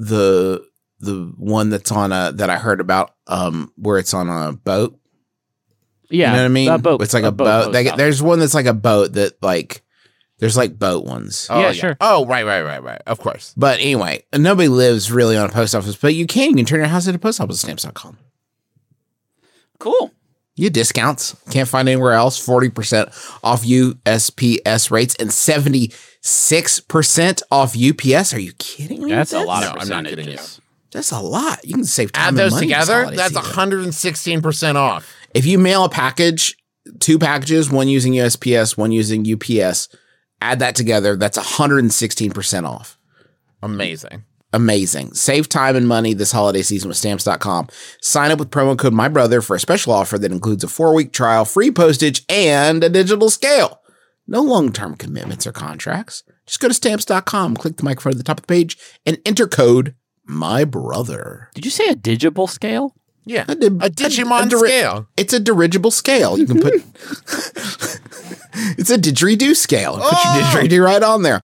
one that's on that I heard about, where it's on a boat. Yeah, you know what I mean? A boat. It's like a boat. There's one that's like a boat that like, there's like boat ones. Oh, yeah, sure. Oh, right. Of course. But anyway, nobody lives really on a post office, but you can turn your house into a post office at Stamps.com. Cool. You get discounts. Can't find anywhere else. 40% off USPS rates and 76% off UPS. Are you kidding me? That's a lot No, of I'm not kidding you. percentages. That's a lot. You can save time Add and those money this together, holiday that's season. 116% off. If you mail a package, 2 packages, one using USPS, one using UPS, add that together, that's 116% off. Amazing. Save time and money this holiday season with Stamps.com. Sign up with promo code MYBROTHER for a special offer that includes a 4-week trial, free postage, and a digital scale. No long-term commitments or contracts. Just go to Stamps.com, click the microphone at the top of the page, and enter code MYBROTHER. Did you say a digital scale? Yeah. A Digimon scale. It's a dirigible scale. You can put... It's a didgeridoo scale. Put your didgeridoo right on there.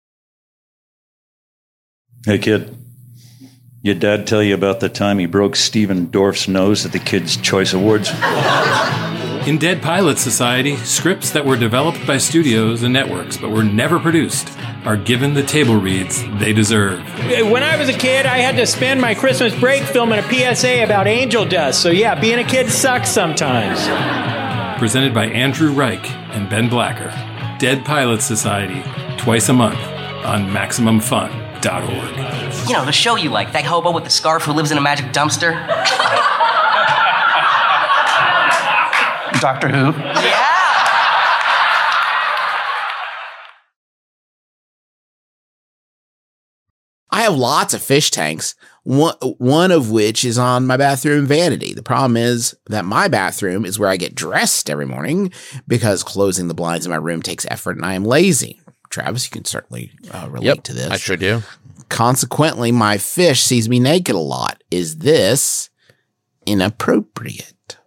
Hey, kid. Your dad tell you about the time he broke Steven Dorff's nose at the Kids' Choice Awards? In Dead Pilot Society, scripts that were developed by studios and networks but were never produced are given the table reads they deserve. When I was a kid, I had to spend my Christmas break filming a PSA about angel dust. So yeah, being a kid sucks sometimes. Presented by Andrew Reich and Ben Blacker. Dead Pilot Society, twice a month on MaximumFun.org. You know, the show you like, that hobo with the scarf who lives in a magic dumpster. Doctor Who? Yeah! I have lots of fish tanks, one of which is on my bathroom vanity. The problem is that my bathroom is where I get dressed every morning because closing the blinds in my room takes effort and I am lazy. Travis, you can certainly relate to this. I sure do. Consequently, my fish sees me naked a lot. Is this inappropriate?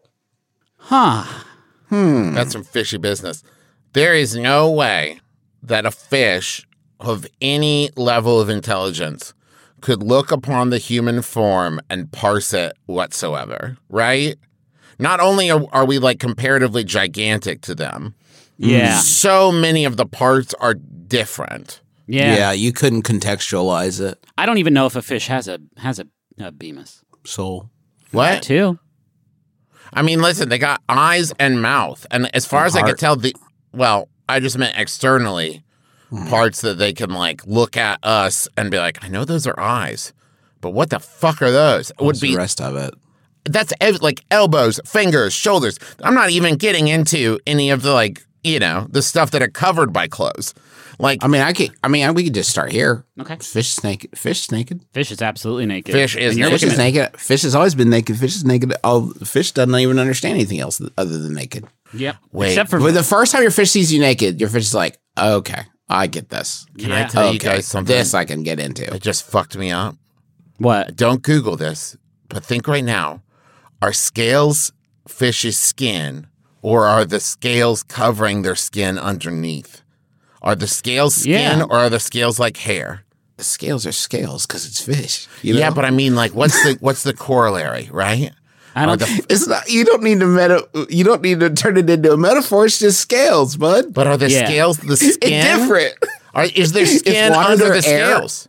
That's some fishy business. There is no way that a fish of any level of intelligence could look upon the human form and parse it whatsoever, right? Not only are we like comparatively gigantic to them, Yeah. so many of the parts are different. Yeah. you couldn't contextualize it. I don't even know if a fish has a bemis. So What? Too. I mean, listen, they got eyes and mouth. And as far as I could tell, I just meant externally, parts that they can like look at us and be like, I know those are eyes, but what the fuck are those? It would be the rest of it. That's like elbows, fingers, shoulders. I'm not even getting into any of the like, the stuff that are covered by clothes. Like, we could just start here. Okay. Fish is naked. Fish is naked. Fish is absolutely naked. Fish is And you're naked. Fish looking is at- naked. Fish has always been naked. Fish is naked. Fish doesn't even understand anything else other than naked. Yep. Wait. Except for But the first time your fish sees you naked, your fish is like, okay, I get this. Can I tell you Okay, guys something this I can get into. that just fucked me up? what? Don't Google this, but think right now. Are scales fish's skin, or are the scales covering their skin underneath? Are the scales skin, Yeah. or are the scales like hair? The scales are scales because it's fish. Yeah, but I mean, like, what's the corollary, right? I don't. It's not. You don't need to You don't need to turn it into a metaphor. It's just scales, bud. But are the Yeah. scales the It's skin? different. Is there skin water's under their the air- scales?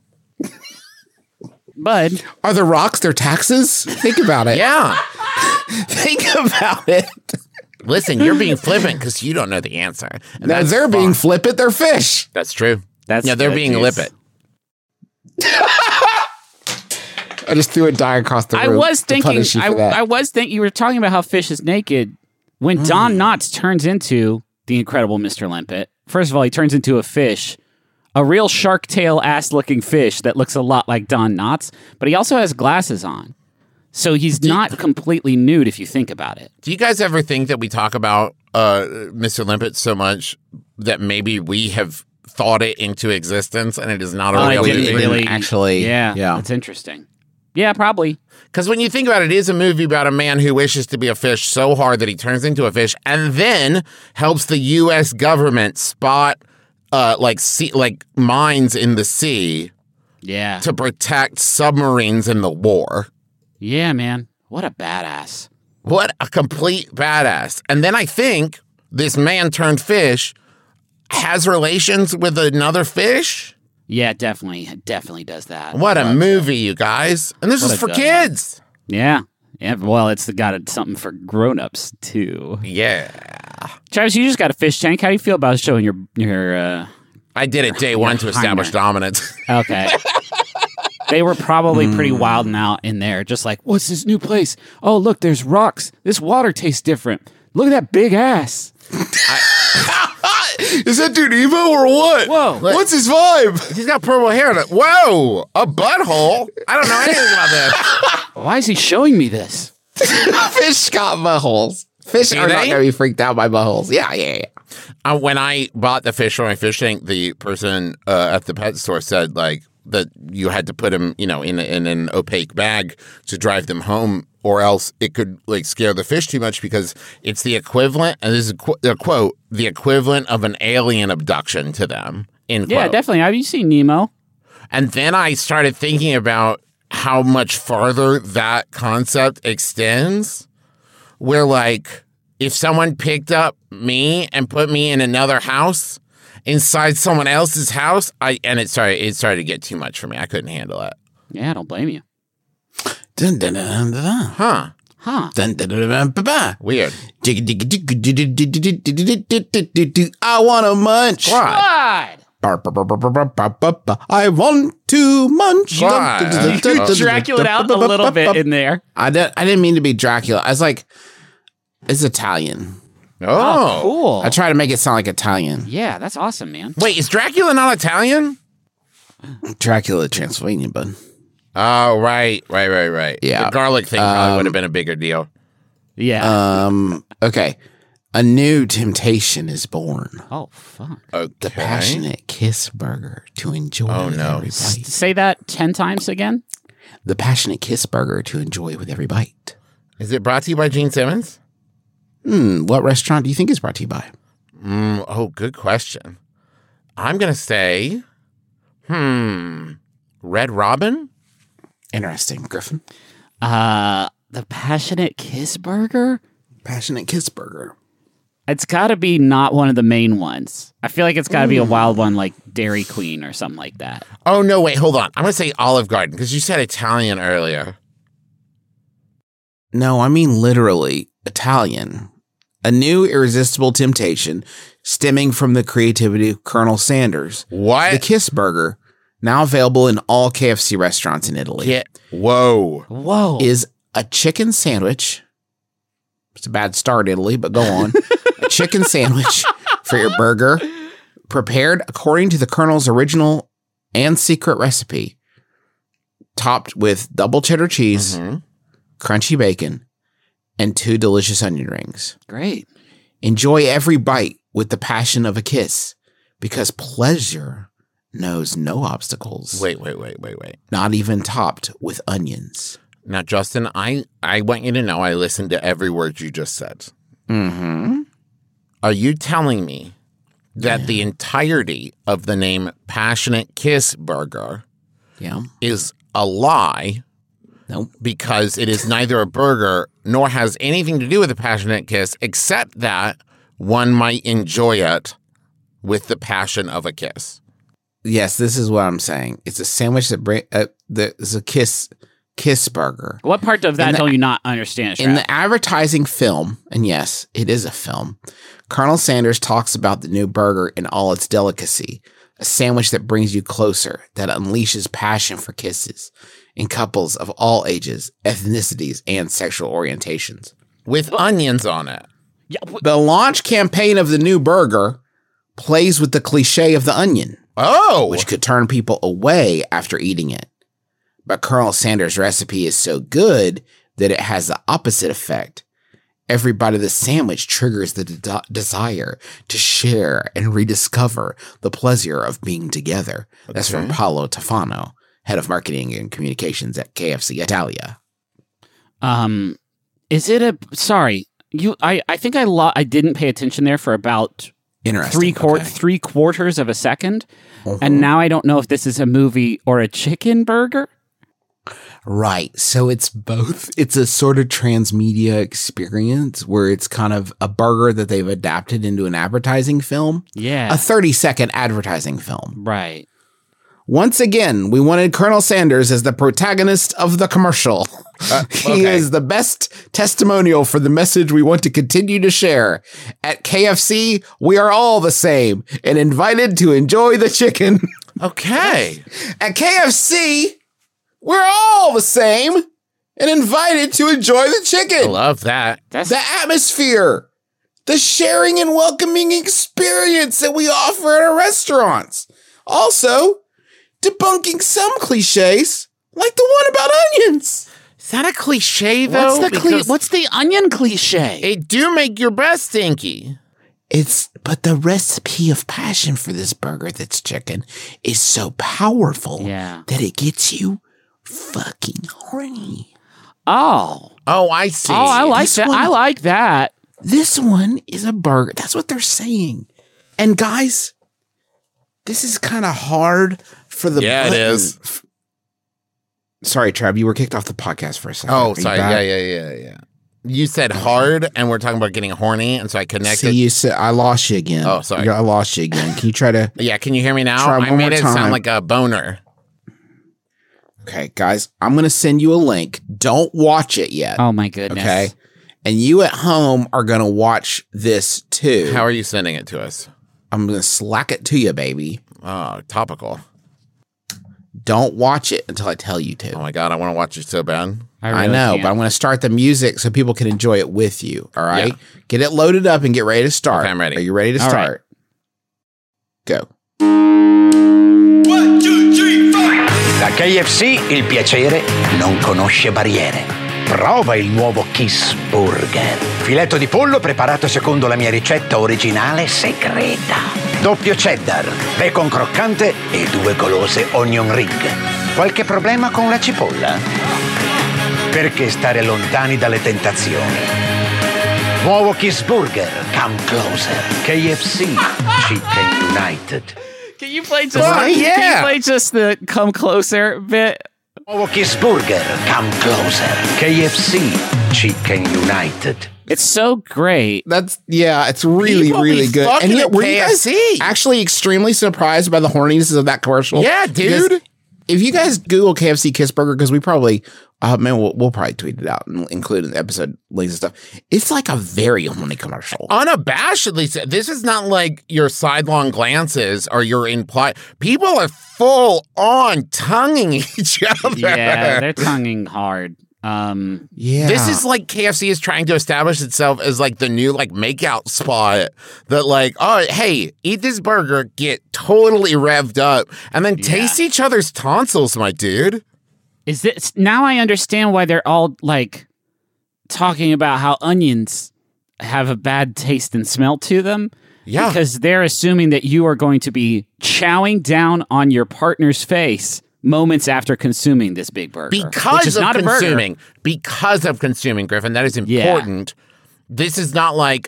Bud. Are the rocks their taxes? Think about it. Yeah. Think about it. Listen, you're being flippant because you don't know the answer. And Now that's they're being fine. flippant. They're fish. That's true. That's they're good, being jeez. lippet. I just threw a die across the room. I was to thinking. punish you for that. I was thinking. You were talking about how fish is naked. When Don Knotts turns into the incredible Mr. Limpet, first of all, he turns into a fish, a real shark tail ass looking fish that looks a lot like Don Knotts, but he also has glasses on. So he's not completely nude if you think about it. Do you guys ever think that we talk about Mr. Limpet so much that maybe we have thought it into existence and it is not a I real didn't movie? really actually. Yeah, Yeah. that's interesting. Yeah, probably. Because when you think about it, it is a movie about a man who wishes to be a fish so hard that he turns into a fish and then helps the U.S. government spot like mines in the sea Yeah. to protect submarines in the war. Yeah, man. What a badass. What a complete badass. And then I think this man turned fish has relations with another fish. Yeah, definitely does that. What a movie, you guys. And this What is a for dud. kids. Yeah. Yeah, well, it's got something for grown-ups, too. Yeah. Travis, you just got a fish tank. How do you feel about showing your I did it day one to establish Heiner. dominance. Okay. They were probably pretty wild and out in there, just like, what's this new place? Oh, look, there's rocks. This water tastes different. Look at that big ass. Is that dude Evo or what? Whoa. What's his vibe? He's got purple hair. Whoa, a butthole. I don't know anything about this. Why is he showing me this? Fish got buttholes. Fish Do are not they? going to be freaked out by buttholes. Yeah. When I bought the fish for my fish tank, the person at the pet store said like that you had to put them, in an opaque bag to drive them home, or else it could like scare the fish too much because it's the equivalent. And this is a quote: the equivalent of an alien abduction to them. End Yeah, quote. definitely. Have you seen Nemo? And then I started thinking about how much farther that concept extends, where like if someone picked up me and put me in another house inside someone else's house, it started to get too much for me. I couldn't handle it. Yeah, I don't blame you. Dun, dun, dun, dun, dun. Huh. Huh. Dun, dun, dun, dun, dun, dun. Weird. I want to munch. What? God. I want to munch. Why? You Dracula out a little bit in there. I didn't mean to be Dracula. I was like, it's Italian. Oh. Cool. I try to make it sound like Italian. Yeah, that's awesome, man. Wait, is Dracula not Italian? Dracula, Transylvania, bud. Oh, right. Yeah. The garlic thing probably would have been a bigger deal. Yeah. Okay. A new temptation is born. Oh, fuck. Okay. The passionate kiss burger to enjoy with every bite. Say that 10 times again. The passionate kiss burger to enjoy with every bite. Is it brought to you by Gene Simmons? What restaurant do you think is brought to you by? Oh, good question. I'm going to say, Red Robin? Interesting, Griffin. The Passionate Kiss Burger? Passionate kiss burger. It's got to be not one of the main ones. I feel like it's got to be a wild one like Dairy Queen or something like that. Oh, no, wait, hold on. I'm going to say Olive Garden because you said Italian earlier. No, I mean literally Italian. A new irresistible temptation stemming from the creativity of Colonel Sanders. What? The Kiss Burger, now available in all KFC restaurants in Italy. Whoa. Is a chicken sandwich. It's a bad start, Italy, but go on. A chicken sandwich for your burger, prepared according to the Colonel's original and secret recipe, topped with double cheddar cheese, crunchy bacon, and 2 delicious onion rings. Great. Enjoy every bite with the passion of a kiss, because pleasure knows no obstacles. Wait. Not even topped with onions. Now, Justin, I want you to know I listened to every word you just said. Mm-hmm. Are you telling me that the entirety of the name Passionate Kiss Burger is a lie? Nope. Because it is neither a burger nor has anything to do with a passionate kiss, except that one might enjoy it with the passion of a kiss. Yes, this is what I'm saying. It's a sandwich that is a kiss burger. What part of that don't you not understand, Shrap? In the advertising film, and yes, it is a film, Colonel Sanders talks about the new burger in all its delicacy, a sandwich that brings you closer, that unleashes passion for kisses in couples of all ages, ethnicities, and sexual orientations. With onions on it. Yeah, The launch campaign of the new burger plays with the cliche of the onion, which could turn people away after eating it. But Colonel Sanders' recipe is so good that it has the opposite effect. Every bite of the sandwich triggers the desire to share and rediscover the pleasure of being together. That's from Paolo Tafano, head of marketing and communications at KFC Italia. Is it a... Sorry. I think I didn't pay attention there for about three quarters of a second. And now I don't know if this is a movie or a chicken burger. Right. So it's both. It's a sort of transmedia experience where it's kind of a burger that they've adapted into an advertising film. Yeah. A 30-second advertising film. Right. Once again, we wanted Colonel Sanders as the protagonist of the commercial. He is the best testimonial for the message we want to continue to share. At KFC, we are all the same and invited to enjoy the chicken. Okay. At KFC, we're all the same and invited to enjoy the chicken. I love that. The atmosphere, the sharing and welcoming experience that we offer at our restaurants. Also, debunking some cliches, like the one about onions. Is that a cliche, though? What's the onion cliche? It do make your breath stinky. But the recipe of passion for this burger that's chicken is so powerful that it gets you fucking horny. Oh, I see. Oh, I like that. I like that. This one is a burger. That's what they're saying. And guys, this is kind of hard for the button. It is. Sorry, Trav, you were kicked off the podcast for a second. Oh, sorry. Yeah. You said hard, and we're talking about getting horny, and so I connected. See, you said I lost you again. Oh, sorry. I lost you again. Can you try to? Yeah, can you hear me now? Try I one made more it time. sound like a boner. Okay, guys, I'm going to send you a link. Don't watch it yet. Oh, my goodness. Okay. And you at home are going to watch this too. How are you sending it to us? I'm going to Slack it to you, baby. Oh, topical. Don't watch it until I tell you to. Oh my God, I want to watch it so bad. I know, but I'm going to start the music so people can enjoy it with you. All right? Yeah. Get it loaded up and get ready to start. Okay, I'm ready. Are you ready to All start? Go. 1, 2, 3, 4. Da KFC il piacere non conosce barriere. Prova il nuovo Kiss Burger. Filetto di pollo preparato secondo la mia ricetta originale segreta. Doppio cheddar, bacon croccante e 2 golose onion ring. Qualche problema con la cipolla? Perché stare lontani dalle tentazioni? Nuovo Kiss Burger, come closer. KFC, Chicken United. Can you play just? Oh, yeah. Can you play just the "Come Closer" bit? Nuovo Kiss Burger, come closer. KFC, Chicken United. It's so great. It's really, People really be good. fucking And yet, at were you guys KFC. actually extremely surprised by the horniness of that commercial? Yeah, dude. Because if you guys Google KFC Kiss Burger, because we probably, we'll probably tweet it out and include in the episode links and stuff. It's like a very horny commercial. Unabashedly, this is not like your sidelong glances or your implied. People are full on tonguing each other. Yeah, they're tonguing hard. This is like KFC is trying to establish itself as like the new like makeout spot that like, oh, hey, eat this burger, get totally revved up, and then taste each other's tonsils, my dude. Is this now? I understand why they're all like talking about how onions have a bad taste and smell to them. Yeah, because they're assuming that you are going to be chowing down on your partner's face moments after consuming this big burger. Because of consuming, Griffin, that is important. This is not like,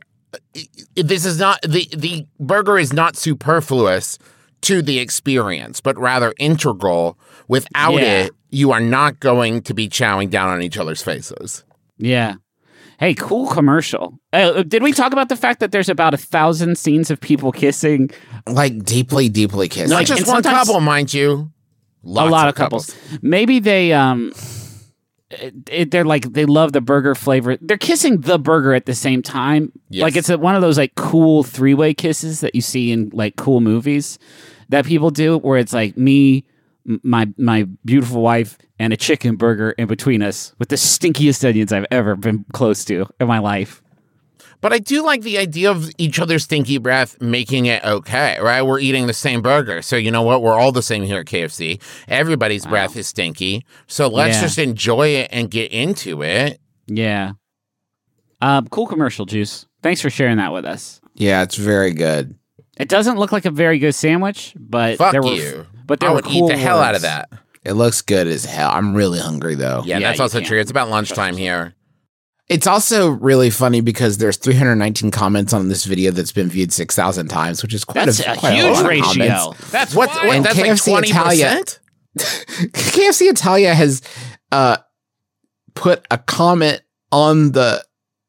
the burger is not superfluous to the experience, but rather integral. Without it, you are not going to be chowing down on each other's faces. Yeah. Hey, cool commercial. Did we talk about the fact that there's about 1,000 scenes of people kissing? Like deeply, deeply kissing. Not just one couple, mind you. A lot of couples. Maybe they they're like they love the burger flavor. They're kissing the burger at the same time. Yes. Like it's one of those like cool three-way kisses that you see in like cool movies that people do, where it's like me, my beautiful wife, and a chicken burger in between us with the stinkiest onions I've ever been close to in my life. But I do like the idea of each other's stinky breath making it okay, right? We're eating the same burger. So you know what? We're all the same here at KFC. Everybody's breath is stinky. So let's just enjoy it and get into it. Yeah. Cool commercial, Juice. Thanks for sharing that with us. Yeah, it's very good. It doesn't look like a very good sandwich, but Fuck there were, you. But there I were would cool eat the hell out words. of that. It looks good as hell. I'm really hungry though. Yeah, that's you also can't. true. It's about lunchtime here. It's also really funny because there's 319 comments on this video that's been viewed 6,000 times, which is quite That's a a quite huge lot of ratio. comments. That's what And that's KFC like 20%? Italia- KFC Italia has put a comment on the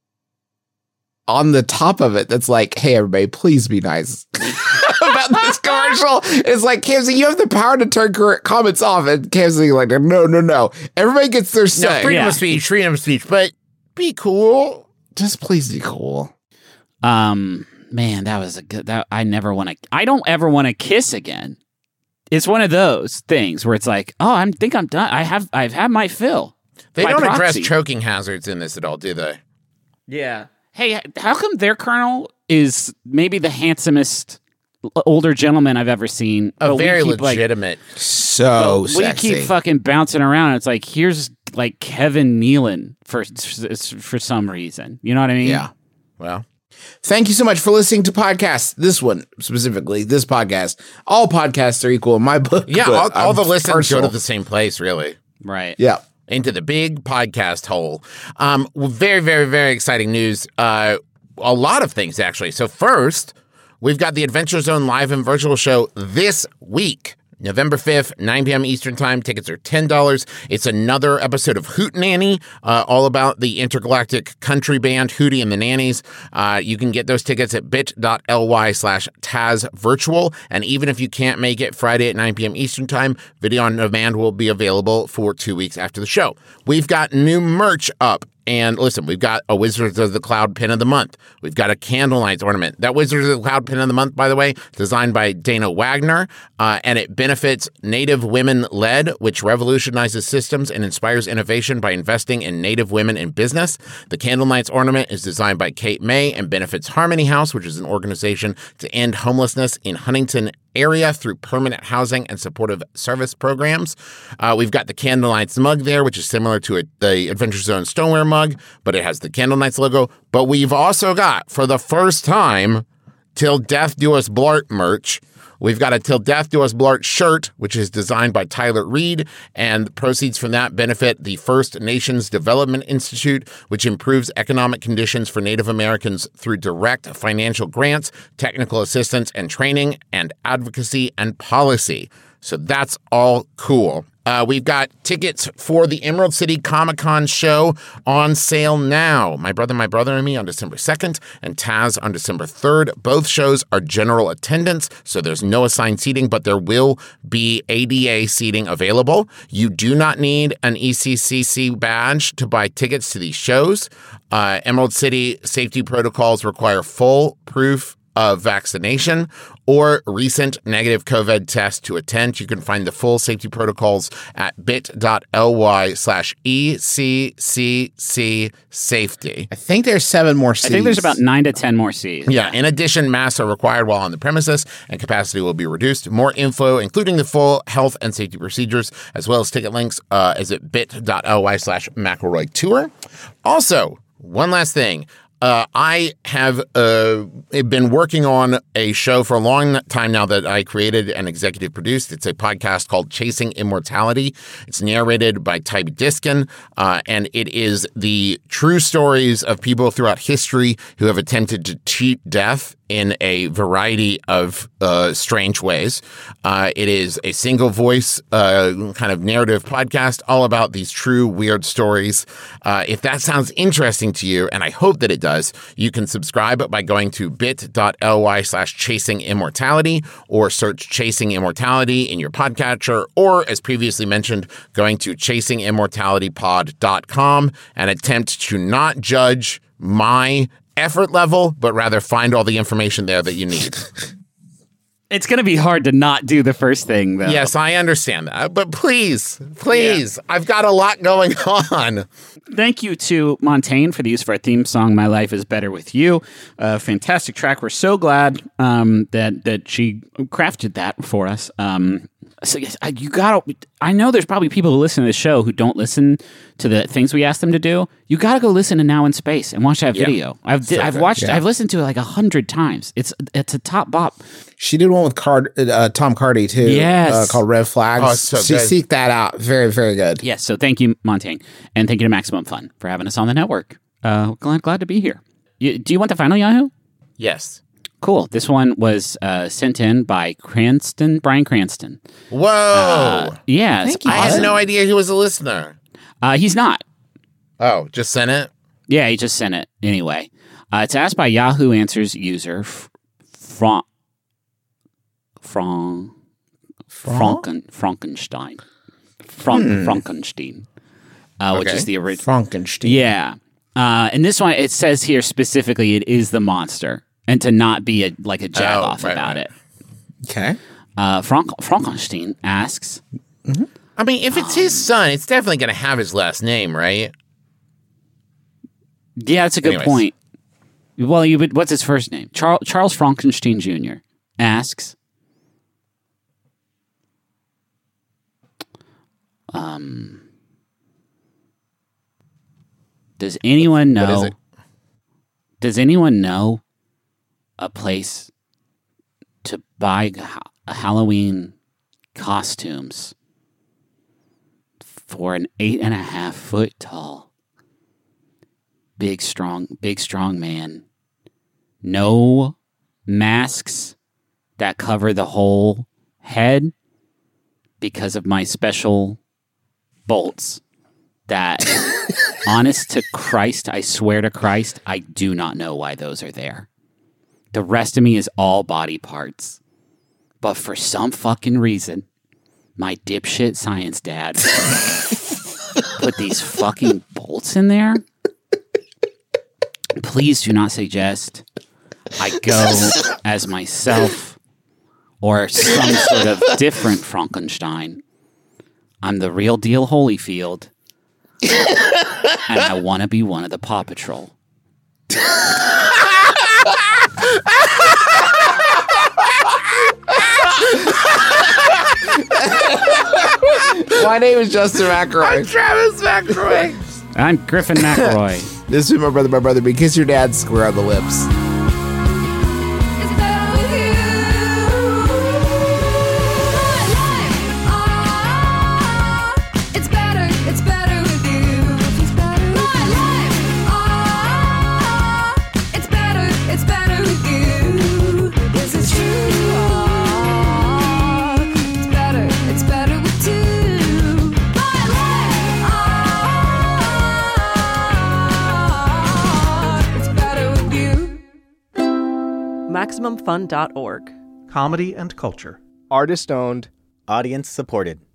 top of it that's like, "Hey everybody, please be nice." About this commercial. It's like, KFC, you have the power to turn comments off, and KFC like, no. Everybody gets their say. No, freedom of speech, but be cool. Just please be cool. Man, that was a good. I don't ever want to kiss again. It's one of those things where it's like, oh, I think I'm done. I've had my fill. They By don't address proxy. choking hazards in this at all, do they? Yeah. Hey, how come their colonel is maybe the handsomest older gentleman I've ever seen? A but we very keep, legitimate. So we sexy. keep fucking bouncing around. It's like here's like Kevin Nealon for some reason. You know what I mean? Yeah. Well, Thank you so much for listening to podcasts. This one specifically, this podcast. All podcasts are equal in my book. yeah, but all the I'm listens partial. go to the same place, really. Right. Yeah. Into the big podcast hole. Very, very, very exciting news. A lot of things, actually. So first, we've got the Adventure Zone live and virtual show this week. November 5th, 9 p.m. Eastern Time. Tickets are $10. It's another episode of Hootenanny, all about the intergalactic country band Hootie and the Nannies. You can get those tickets at bit.ly/TazVirtual. And even if you can't make it Friday at 9 p.m. Eastern Time, video on demand will be available for 2 weeks after the show. We've got new merch up. And listen, we've got a Wizards of the Cloud pin of the month. We've got a Candlelights ornament. That Wizards of the Cloud pin of the month, by the way, designed by Dana Wagner, and it benefits Native women-led, which revolutionizes systems and inspires innovation by investing in Native women in business. The Candlelights ornament is designed by Kate May and benefits Harmony House, which is an organization to end homelessness in Huntington area through permanent housing and supportive service programs. We've got the Candlelights mug there, which is similar to the Adventure Zone stoneware mug, but it has the Candlelights logo. But we've also got, for the first time, Till Death Do Us Blart merch. We've got a Till Death Do Us Blart shirt, which is designed by Tyler Reed, and the proceeds from that benefit the First Nations Development Institute, which improves economic conditions for Native Americans through direct financial grants, technical assistance and training, and advocacy and policy. So that's all cool. We've got tickets for the Emerald City Comic-Con show on sale now. My Brother and Me on December 2nd and Taz on December 3rd. Both shows are general attendance, so there's no assigned seating, but there will be ADA seating available. You do not need an ECCC badge to buy tickets to these shows. Emerald City safety protocols require full proof of vaccination or recent negative COVID test to attend. You can find the full safety protocols at bit.ly/ECCC safety. I think there's 7 more C's. I think there's about 9 to 10 more C's. Yeah. In addition, masks are required while on the premises and capacity will be reduced. More info, including the full health and safety procedures, as well as ticket links, is at bit.ly/McElroy Tour. Also, one last thing. I have been working on a show for a long time now that I created and executive produced. It's a podcast called Chasing Immortality. It's narrated by Tybee Diskin, and it is the true stories of people throughout history who have attempted to cheat death in a variety of strange ways. It is a single voice kind of narrative podcast all about these true weird stories. If that sounds interesting to you, and I hope that it does, you can subscribe by going to bit.ly/Chasing Immortality or search Chasing Immortality in your podcatcher, or as previously mentioned, going to chasingimmortalitypod.com and attempt to not judge my effort level, but rather find all the information there that you need. It's going to be hard to not do the first thing, though. Yes, I understand that. But please, I've got a lot going on. Thank you to Montaigne for the use of our theme song, My Life is Better With You. Fantastic track. We're so glad that she crafted that for us. So you gotta. I know there's probably people who listen to the show who don't listen to the things we ask them to do. You gotta go listen to Now in Space and watch that video. I've listened to it like 100 times. It's a top bop. She did one with Tom Cardy too. Yes, called Red Flags. Oh, so good. Seek that out. Very, very good. Yes. So thank you, Montaigne, and thank you to Maximum Fun for having us on the network. Glad to be here. Do you want the final Yahoo? Yes. Cool. This one was sent in by Brian Cranston. Whoa. Yeah. I had no idea he was a listener. He's not. Oh, just sent it? Yeah, he just sent it anyway. It's asked by Yahoo Answers user Frankenstein. Frankenstein. Which is the original. Frankenstein. Yeah. And this one, it says here specifically it is the monster. And to not be a jag off about it. Okay. Frankenstein asks. Mm-hmm. I mean, if it's his son, it's definitely going to have his last name, right? Yeah, that's a good point. Well, what's his first name? Charles Frankenstein Jr. asks. Does anyone know? What is it? Does anyone know a place to buy Halloween costumes for an 8.5 foot tall, big strong man? No masks that cover the whole head because of my special bolts that, honest to Christ, I swear to Christ, I do not know why those are there. The rest of me is all body parts. But for some fucking reason, my dipshit science dad put these fucking bolts in there. Please do not suggest I go as myself or some sort of different Frankenstein. I'm the real deal Holyfield. And I want to be one of the Paw Patrol. My name is Justin McElroy. I'm Travis McElroy. I'm Griffin McElroy. This is my brother. Because your dad's square on the lips. It's better with you. It's better with you. My life, it's better with you. Yes, it's true. It's better with two. MaximumFun.org. Comedy and culture. Artist owned. Audience supported.